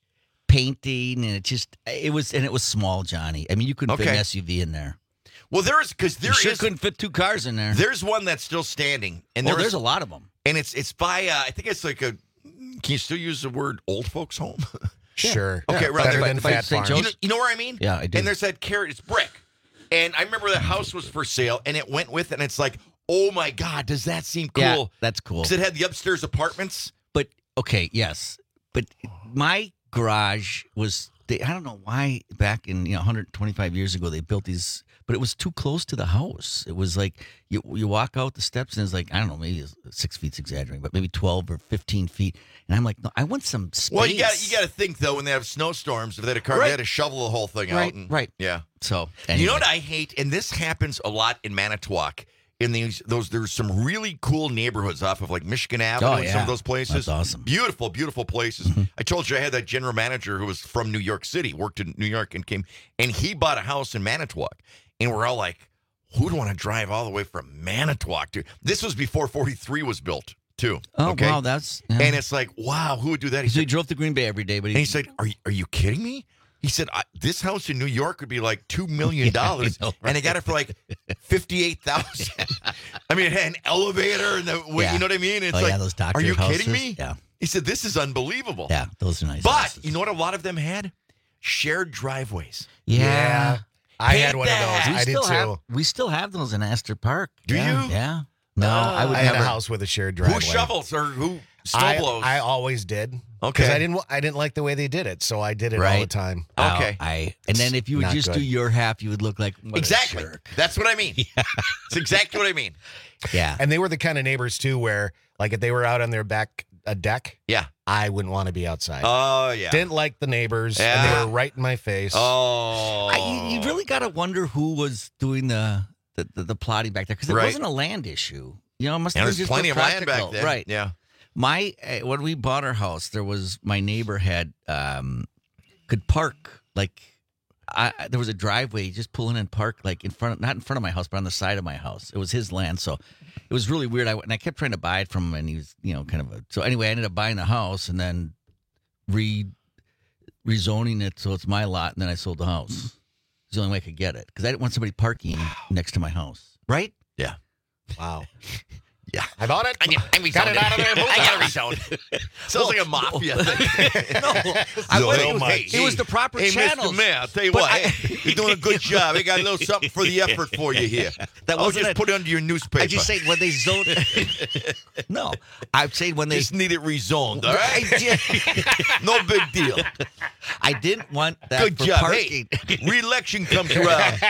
painting, and it just it was and it was small, Johnny. I mean, you couldn't fit Okay. an S U V in there. Well, there's because there you sure is- couldn't fit two cars in there. There's one that's still standing, and Well, there's, there's a lot of them. and it's it's by uh, I think it's like a. Can you still use the word old folks home? Sure. Okay, Yeah, right. better there- than by Fat Saint Farms. You know, you know where I mean? Yeah, I do. And there's that carrot. It's brick, and I remember the house was for sale, and it went with, it, and it's like, oh my god, does that seem cool? Yeah, that's cool. Because it had the upstairs apartments. But okay, yes, but my garage was. They, I don't know why back in you know one hundred twenty-five years ago they built these, but it was too close to the house. It was like you you walk out the steps and it's like I don't know, maybe it's six feet's exaggerating, but maybe twelve or fifteen feet. And I'm like, no, I want some space. Well, you got you got to think though when they have snowstorms, if they had a car, Right. they had to shovel the whole thing Right, out. And, right. Yeah. So You anyway. know what I hate, and this happens a lot in Manitowoc. In these those, there's some really cool neighborhoods off of like Michigan Avenue Oh, and some yeah. of those places. That's awesome. Beautiful, beautiful places. I told you I had that general manager who was from New York City, worked in New York, and came, and he bought a house in Manitowoc, and we're all like, who'd want to drive all the way from Manitowoc to? This was before forty-three was built too. Oh okay? wow, that's yeah. And it's like, wow, who would do that? He so he said, drove to Green Bay every day, but he, and he said, "Are you, are you kidding me?" He said, I, "This house in New York would be like two million dollars, Yeah, I know, and they got it for like fifty-eight thousand. I mean, it had an elevator, and the Yeah. you know what I mean? It's Oh, like, yeah, those doctor are you houses. kidding me? Yeah. He said, "This is unbelievable." yeah, those are nice. But houses. you know what? A lot of them had shared driveways. yeah, I Hate had one that. of we those. I did still too. have we still have those in Astor Park. Do yeah, you? Yeah. No, I would I never. had a house with a shared driveway. Who shovels or who snow I, blows? I always did. Okay. Because I didn't. I didn't like the way they did it, so I did it all the Right. time. Oh, Okay. I and then if you would Not just good. do your half, you would look like what a exactly. jerk. That's what I mean. It's exactly what I mean. Yeah. And they were the kind of neighbors too, where like if they were out on their back a deck, Yeah. I wouldn't want to be outside. Oh yeah. Didn't like the neighbors, and Yeah. they were right in my face. Oh. I, you- you really got to wonder who was doing the the, the, the plotting back there because it Right. wasn't a land issue. You know, it must And have been there's just plenty of land back practical. then. Right. Yeah. My uh, when we bought our house, there was my neighbor had um could park like I I- there was a driveway. You just pull in and park like in front of, not in front of my house, but on the side of my house. It was his land, so it was really weird. I went- and I kept trying to buy it from him, and he was you know kind of a. So anyway, I ended up buying the house and then re rezoning it so it's my lot, and then I sold the house. It's the only way I could get it because I didn't want somebody parking next to my house. Right? Yeah. Wow. Yeah. I bought it. I, I Got it out of there. I got it rezoned. Sounds like a mafia thing. No, I So, went, hey, it, was, hey, it was the proper hey, channels. Mister Mayor, I'll tell you But what, I- hey, you're doing a good job. I got a little something for the effort for you here. That I'll wasn't just it. put it under your newspaper. I just say when they zone. No, I'm saying when they. just need it rezoned, all right? I did. No big deal. I didn't want that Good for job. parking. Hey, re-election comes around.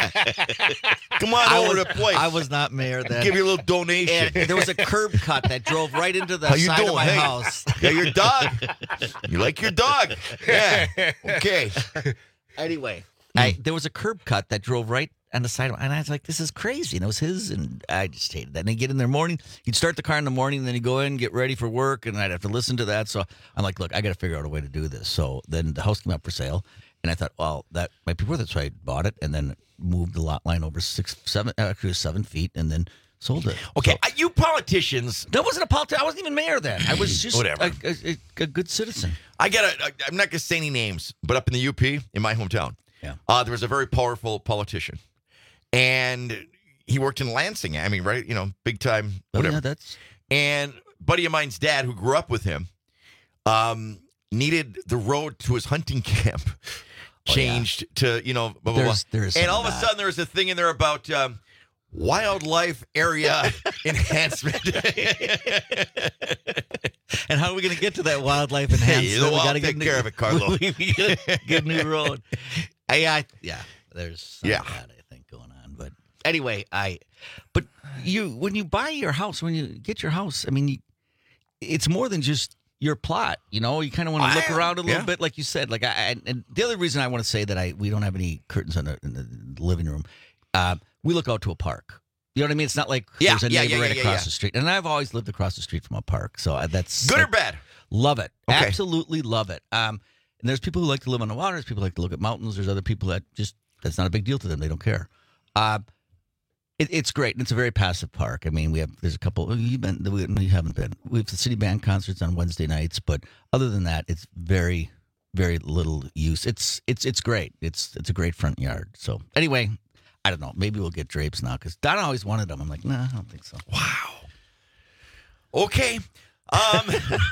Come on I over was, to the place. I was not mayor then. Give you a little donation. And there was a curb cut that drove right into the How you side doing? of my Hey, house. Yeah, your dog. You like your dog? Yeah. Okay. Anyway, I, there was a curb cut that drove right on the side of, and I was like, "This is crazy." And it was his, and I just hated that. And he'd get in there morning, he'd start the car in the morning, and then he'd go in, get ready for work, and I'd have to listen to that. So I'm like, "Look, I got to figure out a way to do this." So then the house came up for sale, and I thought, "Well, that might be worth it." So I bought it, and then moved the lot line over six, seven, actually seven feet, and then sold it. Okay, So- uh, you politicians. that wasn't a politician. I wasn't even mayor then. I was just Whatever. A, a, a, a good citizen. I got a, I'm not going to say any names, but up in the U P, in my hometown, Yeah. uh, there was a very powerful politician. And he worked in Lansing. I mean, right, you know, big time, Oh, whatever. yeah, that's And a buddy of mine's dad, who grew up with him, um, needed the road to his hunting camp Oh, changed to, you know, blah, blah, There's- blah. there's and some all of of a that. sudden there was a thing in there about um, wildlife area enhancement. And how are we going to get to that wildlife enhancement? Hey, well, we I'll gotta take get care of it, Carlo. we gotta get a new road. I, I, yeah, there's some Yeah. of that I think going on. But anyway, I. But you, when you buy your house, when you get your house, I mean, you, it's more than just your plot. You know, you kind of want to look I- around a little yeah. bit, like you said. Like I, I, and the other reason I want to say that I we don't have any curtains in the, in the living room. Uh, we look out to a park. You know what I mean? It's not like Yeah, there's a yeah, neighbor yeah, right yeah, across yeah. the street. And I've always lived across the street from a park, so I- that's Good or like, bad? Love it. Okay. Absolutely love it. Um, and there's people who like to live on the water. There's people who like to look at mountains. There's other people that just, that's not a big deal to them. They don't care. Uh, it, it's great. And it's a very passive park. I mean, we have, there's a couple, you've been, we, you haven't been. We have the city band concerts on Wednesday nights. But other than that, it's very, very little use. It's it's it's great. It's it's a great front yard. So anyway, I don't know. Maybe we'll get drapes now because Don always wanted them. I'm like, nah, I don't think so. Wow. Okay. Um,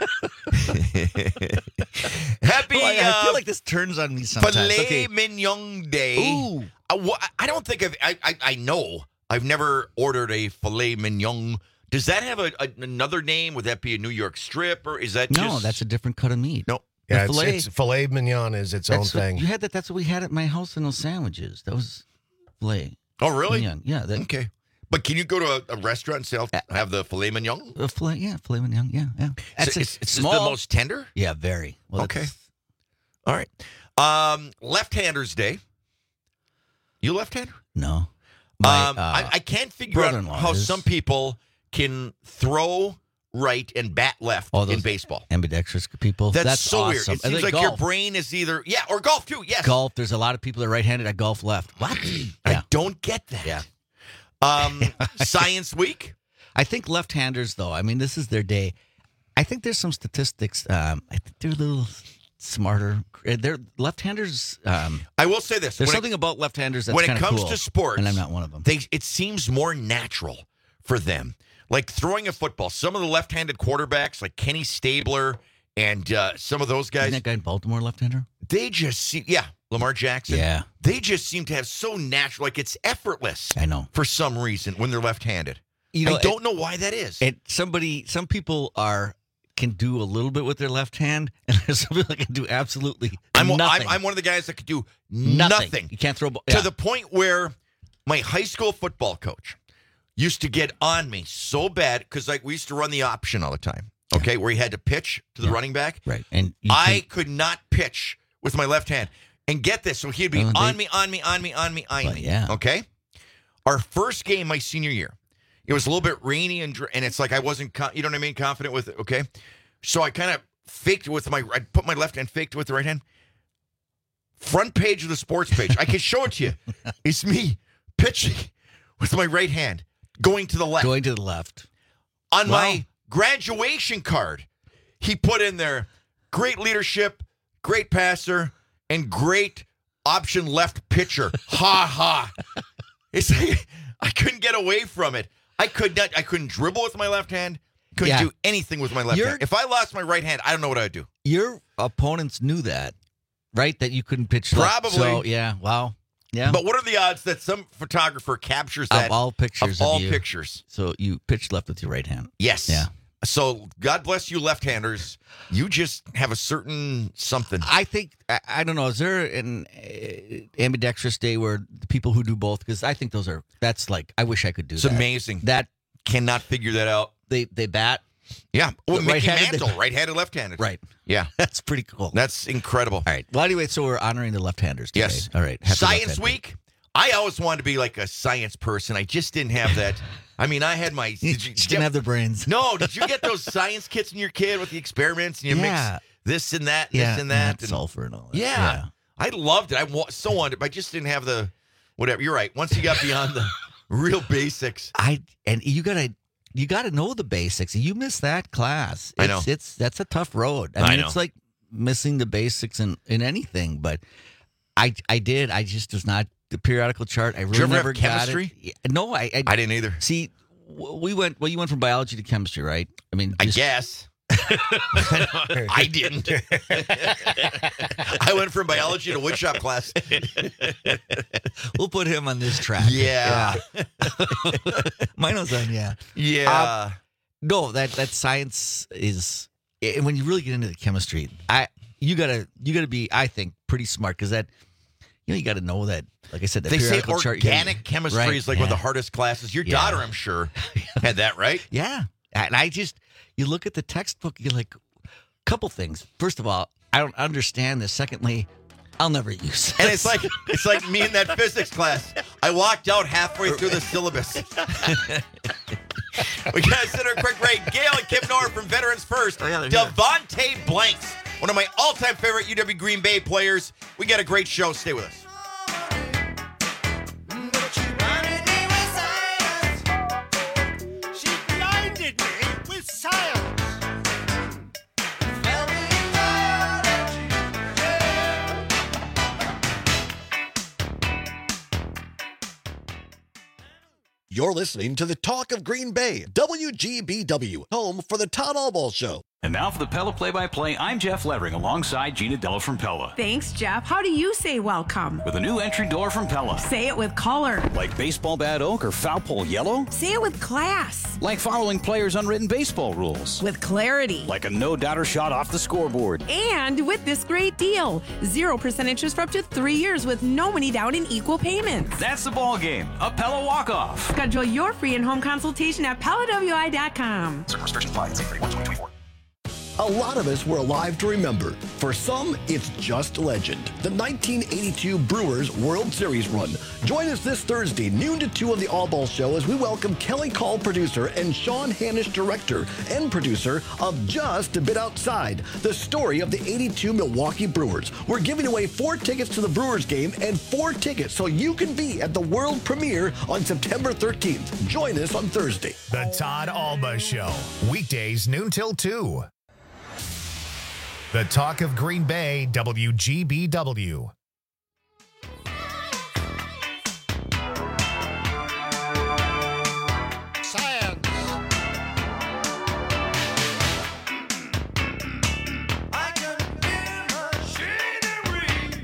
happy. Oh, I, I feel uh, like this turns on me sometimes. Filet Okay. mignon day. Ooh. Uh, wha- I don't think I've. I, I I know I've never ordered a filet mignon. Does that have a, a another name? Would that be a New York strip, or is that No, just that's a different cut of meat. no? Yeah, The it's, filet- it's filet mignon is its That's own what- thing. You had that. That's what we had at my house in those sandwiches. That was filet. Oh, really? Mignon. Yeah. That, Okay. But can you go to a, a restaurant and say, I'll have the filet mignon? uh, filet. Yeah, filet mignon. Yeah, yeah. That's So a- it's, it's small. the most tender? Yeah, very. Well, Okay. it's- All right. Um, left-handers day. You left-hander? No. My, um, uh, I, I can't figure out brother-in-law how is. some people can throw right and bat left all in those baseball. ambidextrous people. That's, That's so weird. awesome. It And seems then like your golf. brain is either, yeah, or golf too, yes. Golf. There's a lot of people that are right-handed. I golf left. What? I don't get that. Yeah. Um, Science Week. I think left-handers, though. I mean, this is their day. I think there's some statistics. Um, I think they're a little smarter. They're left-handers. Um, I will say this. there's when something it, about left-handers that's when it kinda comes cool, to sports, and I'm not one of them. They, it seems more natural for them. Like throwing a football. Some of the left-handed quarterbacks, like Kenny Stabler and uh, some of those guys, Isn't that guy in Baltimore left-hander? they just seem, yeah, Lamar Jackson. Yeah. They just seem to have so natural, like it's effortless I know. for some reason when they're left-handed. You know, I don't know why that is. And somebody, some people are can do a little bit with their left hand, and there's some people that can do absolutely I'm, I'm, nothing. I'm one of the guys that could do nothing. nothing. You can't throw. Ball. To Yeah. the point where my high school football coach used to get on me so bad because like we used to run the option all the time. Okay, where he had to pitch to the Yeah. running back. right, and you I can- could not pitch with my left hand. And get this, so he'd be Oh, they- on me, on me, on me, on me, on Well, me. yeah. Okay. Our first game my senior year, it was a little bit rainy and dr- and it's like I wasn't, co- you know what I mean, confident with it. Okay. So I kind of faked it with my, I put my left hand, faked it with the right hand. Front page of the sports page. I can show it to you. It's me pitching with my right hand, going to the left. going to the left. On Wow. my graduation card, he put in there great leadership, great passer, and great option left pitcher. Ha ha. It's like I couldn't get away from it. I could not I couldn't dribble with my left hand. Couldn't Yeah. do anything with my left You're- hand. If I lost my right hand, I don't know what I'd do. Your opponents knew that, right? That you couldn't pitch left. Probably. So yeah. Wow. Yeah. But what are the odds that some photographer captures of that all pictures of all you. pictures? So you pitched left with your right hand. Yes. Yeah. So God bless you left-handers. You just have a certain something. I think I, I don't know. Is there an uh, ambidextrous day where the people who do both? Because I think those are that's like I wish I could do It's that. amazing. That Cannot figure that out. they they bat. Yeah. Well, Mickey Right-handed, Mantle, they- right-handed, left-handed. Right. Yeah. That's pretty cool. That's incredible. All right. Well, anyway, so we're honoring the left-handers today. Yes. All right. Happy Science left-hand Week. I always wanted to be like a science person. I just didn't have that. I mean, I had my. Day. You Did you, just didn't have the brains. No, did you get those science kits in your kid with the experiments and you Yeah. mix this and that, Yeah, this and that, and sulfur and all that. Yeah, Yeah. I loved it. I wa- so wanted it, but I just didn't have the whatever. You're right. Once you got beyond the real basics, I and you gotta you gotta know the basics. You miss that class. It's, I know. It's that's a tough road. I I mean, know. it's like missing the basics in in anything. But I I did. I just was not the periodical chart. I really you ever have never got chemistry? it. Yeah, No, I, I I didn't either. see. w- We went. Well, you went from biology to chemistry, right? I mean, I just- guess. I didn't. I went from biology to woodshop class. We'll put him on this track. Yeah. Mine was on. Yeah. Yeah. No, that that science is, and when you really get into the chemistry, I you gotta you gotta be, I think, pretty smart because that, you know, you got to know that. Like I said, that They say periodical chart, you gotta- organic chemistry Right, is like one of yeah. the hardest classes. Your Yeah. daughter, I'm sure, had that, right? Yeah, and I just you look at the textbook, you're like, couple things. First of all, I don't understand this. Secondly, I'll never use this. And it's like it's like me in that physics class. I walked out halfway through the syllabus. We gotta sit our quick break. Gail and Kim Nor from Veterans First. Oh, yeah, they're here. Devontae Blanks, one of my all-time favorite U W Green Bay players. We got a great show. Stay with us. She blinded me with science. You're listening to the Talk of Green Bay, W G B W, home for the Todd Allball Show. And now for the Pella play-by-play, I'm Jeff Levering alongside Gina Della from Pella. Thanks, Jeff. How do you say welcome? With a new entry door from Pella. Say it with color. Like baseball bat oak or foul pole yellow? Say it with class. Like following players' unwritten baseball rules. With clarity. Like a no-doubter shot off the scoreboard. And with this great deal, zero percent interest for up to three years with no money down in equal payments. That's the ball game. A Pella walk-off. Schedule your free in-home consultation at Pella W I dot com. Certain restrictions apply. See thirty-one twenty twenty-four. A lot of us were alive to remember. For some, it's just legend. The nineteen eighty-two Brewers World Series run. Join us this Thursday, noon to two on the All Ball Show as we welcome Kelly Call, producer, and Sean Hanisch, director and producer of Just a Bit Outside, the story of the eighty-two Milwaukee Brewers. We're giving away four tickets to the Brewers game and four tickets so you can be at the world premiere on September thirteenth. Join us on Thursday. The Todd Alba Show, weekdays noon till two. The Talk of Green Bay, W G B W. Science. I can hear machinery.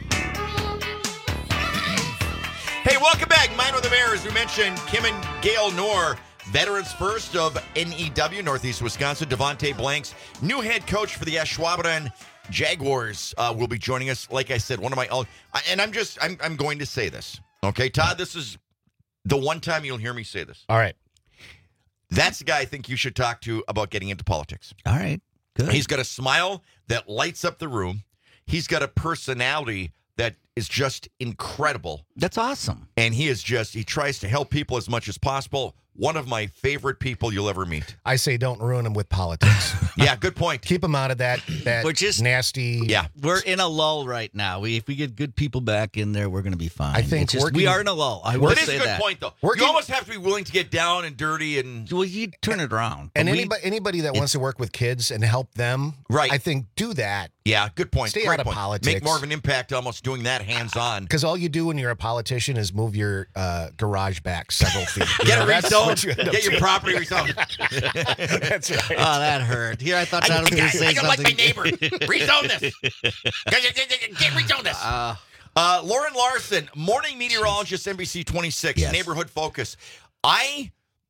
Hey, welcome back. Mine with the Mayor, as we mentioned, Kim and Gail Knorr, veterans first of N E W, Northeast Wisconsin. Devontae Blanks, new head coach for the Ashwaubenon Jaguars, uh, will be joining us. Like I said, one of my, and I'm just, I'm, I'm going to say this. Okay, Todd, this is the one time you'll hear me say this. All right. That's the guy I think you should talk to about getting into politics. All right, good. He's got a smile that lights up the room. He's got a personality that is just incredible. That's awesome. And he is just, he tries to help people as much as possible. One of my favorite people you'll ever meet. I say don't ruin them with politics. Yeah, good point. Keep them out of that, that We're just- nasty. Yeah. We're in a lull right now. We, if we get good people back in there, we're going to be fine. I think It's just, working- we are in a lull. I will That is say a good that. point, though. Working- you almost have to be willing to get down and dirty and. Well, you turn it around. And We- anybody, anybody that wants to work with kids and help them, Right. I think do that. Yeah, good point. Stay Great out of point. politics. Make more of an impact almost doing that hands on. Because all you do when you're a politician is move your uh, garage back several feet. You Get know, it that's rezoned. what you end up Get your doing. property rezoned. That's right. Oh, that hurt. Here, I thought I, Todd was I, going I, to say I don't something. like my neighbor. Rezone this. Get, get, get, get rezone this. Uh, Uh, Lauren Larson, morning meteorologist, N B C twenty-six, Yes. neighborhood focus. I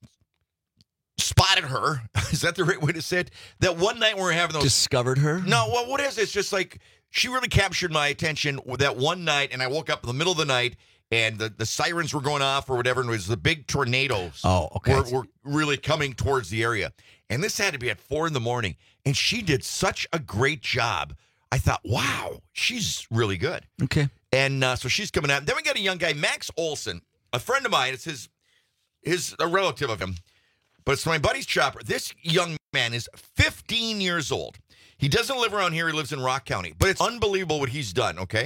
spotted her. Is that the right way to say it? That one night we were having those. discovered her? No, well, what is it? It's just like she really captured my attention that one night, and I woke up in the middle of the night, and the, the sirens were going off or whatever, and it was the big tornadoes. Oh, okay. Were, were really coming towards the area. And this had to be at four in the morning, and she did such a great job. I thought, wow, she's really good. Okay. And uh, so she's coming out. Then we got a young guy, Max Olson, a friend of mine. It's his, his a relative of him, but it's my buddy's chopper. This young man is fifteen years old. He doesn't live around here. He lives in Rock County, but it's unbelievable what he's done. Okay,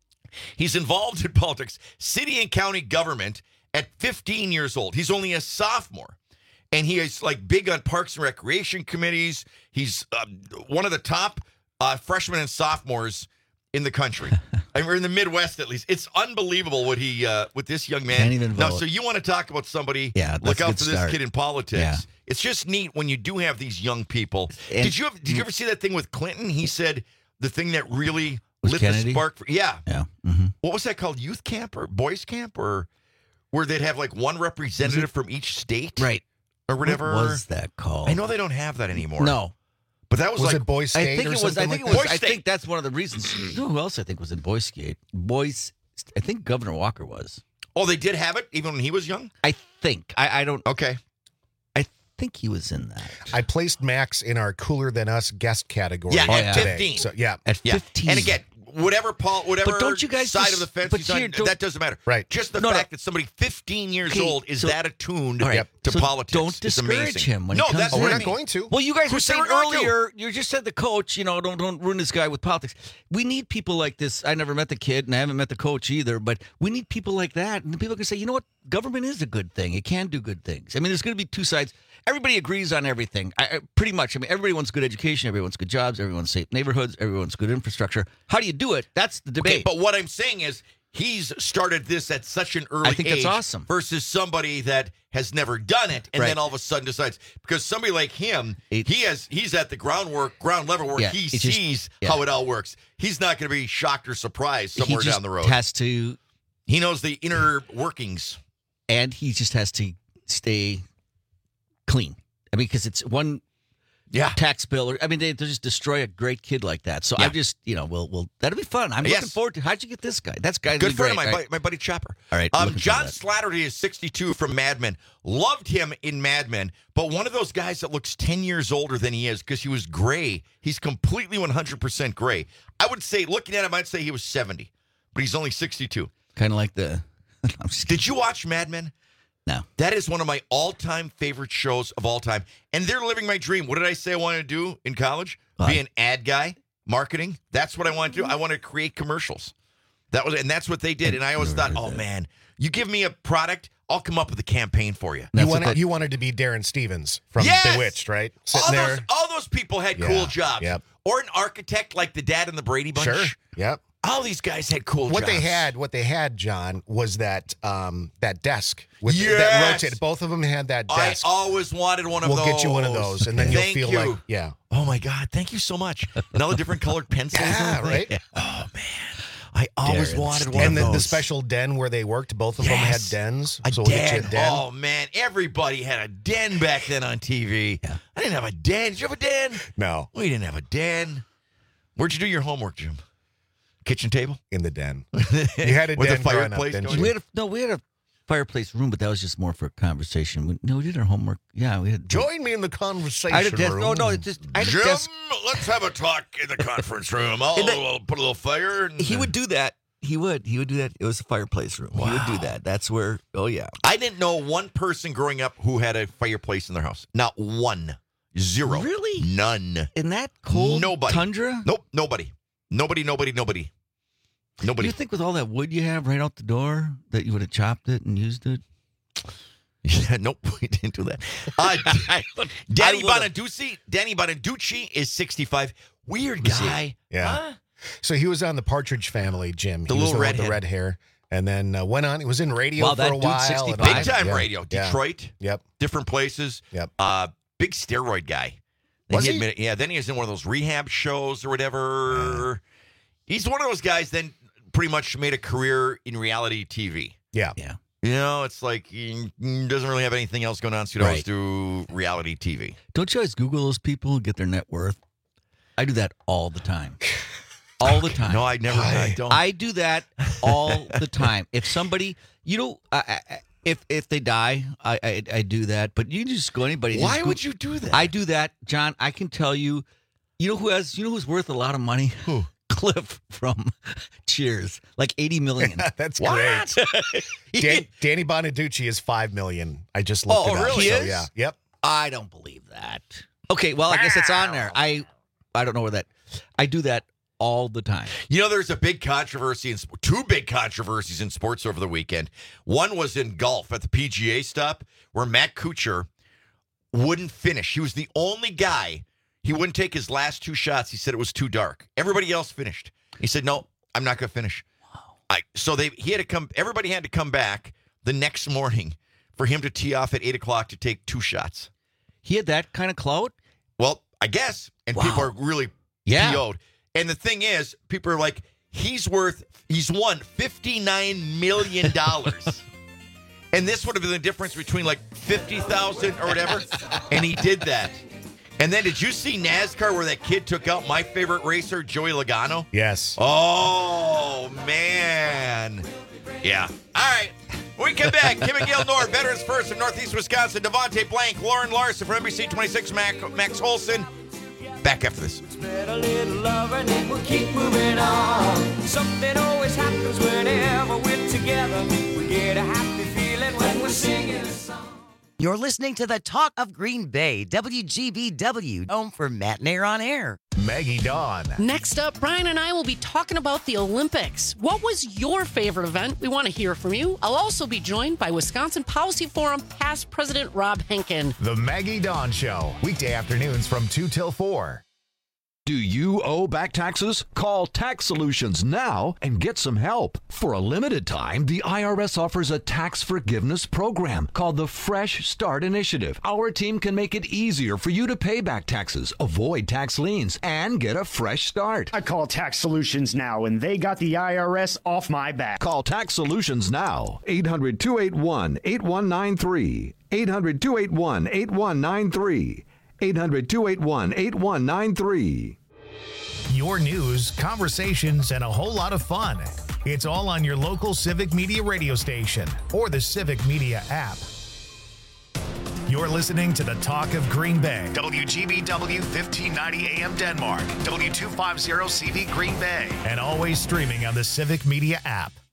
he's involved in politics, city and county government at fifteen years old. He's only a sophomore, and he is like big on parks and recreation committees. He's uh, one of the top uh, freshmen and sophomores in the country. I mean, in the Midwest, at least. It's unbelievable what he, uh, what this young man. Can't even Now, vote. so you want to talk about somebody? Yeah, that's look a out good for this start. kid in politics. Yeah. It's just neat when you do have these young people. And- did you have, did you ever see that thing with Clinton? He said the thing that really Was lit Kennedy? the spark. For, yeah. Yeah. Mm-hmm. What was that called? Youth camp or boys camp or where they'd have like one representative from each state, Right. or whatever. What was that called? I know they don't have that anymore. No. but that was, Was like it Boy State I think or it was. something I think like it was. that? I Boy State. think that's one of the reasons. You know who else I think was in Boy Skate? Boys. I think Governor Walker was. Oh, they did have it even when he was young. I think. I, I don't. Okay. I think he was in that. I placed Max in our cooler than us guest category. Yeah, Oh, at yeah. today. fifteen. So yeah, At Yeah. fifteen. And again, whatever Paul, whatever But don't you guys side just- of the fence but he's on, here, don't- that doesn't matter. Right. Just the No, no. fact that somebody fifteen years Okay, old is so- that attuned All right, to so politics. don't is discourage amazing. him when he no, comes that's oh, in. we're what I not mean. going to. Well, you guys Who were said saying we're going to? earlier, you just said the coach, you know, don't don't ruin this guy with politics. We need people like this. I never met the kid, and I haven't met the coach either, but we need people like that. And people can say, you know what? Government is a good thing. It can do good things. I mean, there's going to be two sides. Everybody agrees on everything. I, I, pretty much. I mean, everybody wants good education. Everyone wants good jobs. Everyone wants safe neighborhoods. Everyone wants good infrastructure. How do you do it? That's the Okay, debate. but what I'm saying is, he's started this at such an early I think age that's awesome. versus somebody that has never done it and Right. then all of a sudden decides, because somebody like him, It- he has he's at the groundwork ground level where Yeah, he it just- sees yeah. how it all works. He's not going to be shocked or surprised somewhere he just down the road. has to, He knows the inner workings. and he just has to stay clean. I mean, because it's one Yeah. tax bill. Or, I mean, they, they just destroy a great kid like that. So Yeah. I just, you know, we'll, we'll that'll be fun. I'm Yes. looking forward to. How'd you get this guy? That's guy. Good friend of great, mine, right? my, my buddy Chopper. All right, Um, looking John forward Slattery is sixty-two from Mad Men. Loved him in Mad Men, but one of those guys that looks ten years older than he is because he was gray. He's completely one hundred percent gray. I would say, looking at him, I'd say he was seventy, but he's only sixty-two. Kind of like the. I'm just Did you watch Mad Men? No. That is one of my all-time favorite shows of all time. And they're living my dream. What did I say I wanted to do in college? What? Be an ad guy, marketing. That's what I wanted to do. I want to create commercials. That was, and that's what they did. And I always thought, oh man, you give me a product, I'll come up with a campaign for you. You That's what wanted, that- you wanted to be Darren Stevens from Yes! Bewitched, right? All Sitting there. those, all those people had Yeah, cool jobs. yep. Or an architect like the dad in the Brady Bunch. Sure. Yep. All these guys had cool What jobs. they had, what they had, John, was that um, that desk with that Yes! rotated. Both of them had that I desk. always wanted one of we'll those. get you one of those, and then you'll Thank feel you. like, yeah, Oh my God, thank you so much. And all the different colored pencils. yeah, and everything. right. Oh man, I always Darren wanted one and of the, those. the special den where they worked, both of them had Yes. dens. A so we'll get you den. a den. Oh man, everybody had a den back then on T V. I didn't have a den. Did you have a den? No, We didn't have a den. Where'd you do your homework, Jim? Kitchen table? in the den. You had a With a den growing up, fireplace didn't going? you? We had a, no, we had a fireplace room, but that was just more for conversation. We, no, we did our homework. Yeah, we had. Join me in the conversation I had a desk. room. No, no, it just. I had Jim, a desk. let's have a talk in the conference room. I'll, And then- I'll put a little fire. And, He would do that. He would. He would do that. It was a fireplace room. He would do that. That's where. Oh yeah. I didn't know one person growing up who had a fireplace in their house. Not one. Zero. Really? None. In that cold Nobody. tundra. Nope. Nobody. Nobody. Nobody. Nobody. Nobody. You think with all that wood you have right out the door that you would have chopped it and used it? Yeah, nope, we didn't do that. Uh, Danny I would've- Bonaducci, Danny Bonaducci is sixty-five. Weird Was he? guy. Yeah. Huh? So he was on the Partridge Family, Jim. The he was little the one with the redhead. red hair, and then uh, went on. He was in radio Wow, for that a dude's while. and sixty-five? all Big that. time Yeah. radio. Yeah. Detroit. Yep. Different places. Yep. Uh, big steroid guy. Then Was he he? admitted- yeah, then he was in one of those rehab shows or whatever. He's one of those guys then pretty much made a career in reality T V. Yeah. Yeah. You know, it's like he doesn't really have anything else going on, so he always Right. do reality T V. Don't you always Google those people, get their net worth? I do that all the time. All the time. No, I never. I don't. I do that all the time. If somebody, you know, I, I, if if they die, I, I I do that. But you just go anybody. Why just go- would you do that? I do that, John. I can tell you. You know who has? You know who's worth a lot of money? Who? Cliff from Cheers, like eighty million. That's What? great. Dan, Danny Bonaducci is five million. I just looked Oh, it up. really? So, He is? yeah. Yep. I don't believe that. Okay, well, I guess it's on there. I I don't know where that. I do that all the time. You know, there's a big controversy in sp- two big controversies in sports over the weekend. One was in golf at the P G A stop where Matt Kuchar wouldn't finish. He was the only guy. He wouldn't take his last two shots. He said it was too dark. Everybody else finished. He said, "No, I'm not going to finish." I, so they he had to come. Everybody had to come back the next morning for him to tee off at eight o'clock to take two shots. He had that kind of clout? Well, I guess, and Wow. people are really Yeah. P O'd. And the thing is, people are like, he's worth, he's won fifty-nine million dollars. And this would have been the difference between like fifty thousand or whatever. And he did that. And then did you see NASCAR where that kid took out my favorite racer, Joey Logano? Yes. Oh, man. Yeah. All right. When we come back, Kim and Gail Nord, Veterans First of Northeast Wisconsin, Devontae Blank, Lauren Larson from N B C twenty-six, Mac, Max Holson. Back after this. Spread a little love and it will keep moving on. Something always happens whenever we're together. We get a happy feeling when we're singing a song. You're listening to the Talk of Green Bay, W G B W, home for Matt Nair on Air. Maggie Dawn. Next up, Brian and I will be talking about the Olympics. What was your favorite event? We want to hear from you. I'll also be joined by Wisconsin Policy Forum past President Rob Henkin. The Maggie Dawn Show. Weekday afternoons from two till four. Do you owe back taxes? Call Tax Solutions now and get some help. For a limited time, the I R S offers a tax forgiveness program called the Fresh Start Initiative. Our team can make it easier for you to pay back taxes, avoid tax liens, and get a fresh start. I call Tax Solutions now, and they got the I R S off my back. Call Tax Solutions now. eight hundred, two eight one, eight one nine three. eight hundred, two eight one, eight one nine three. eight hundred, two eight one, eight one nine three. Your news, conversations, and a whole lot of fun. It's all on your local Civic Media radio station or the Civic Media app. You're listening to the Talk of Green Bay. W G B W fifteen ninety A M Denmark. W two fifty C V Green Bay. And always streaming on the Civic Media app.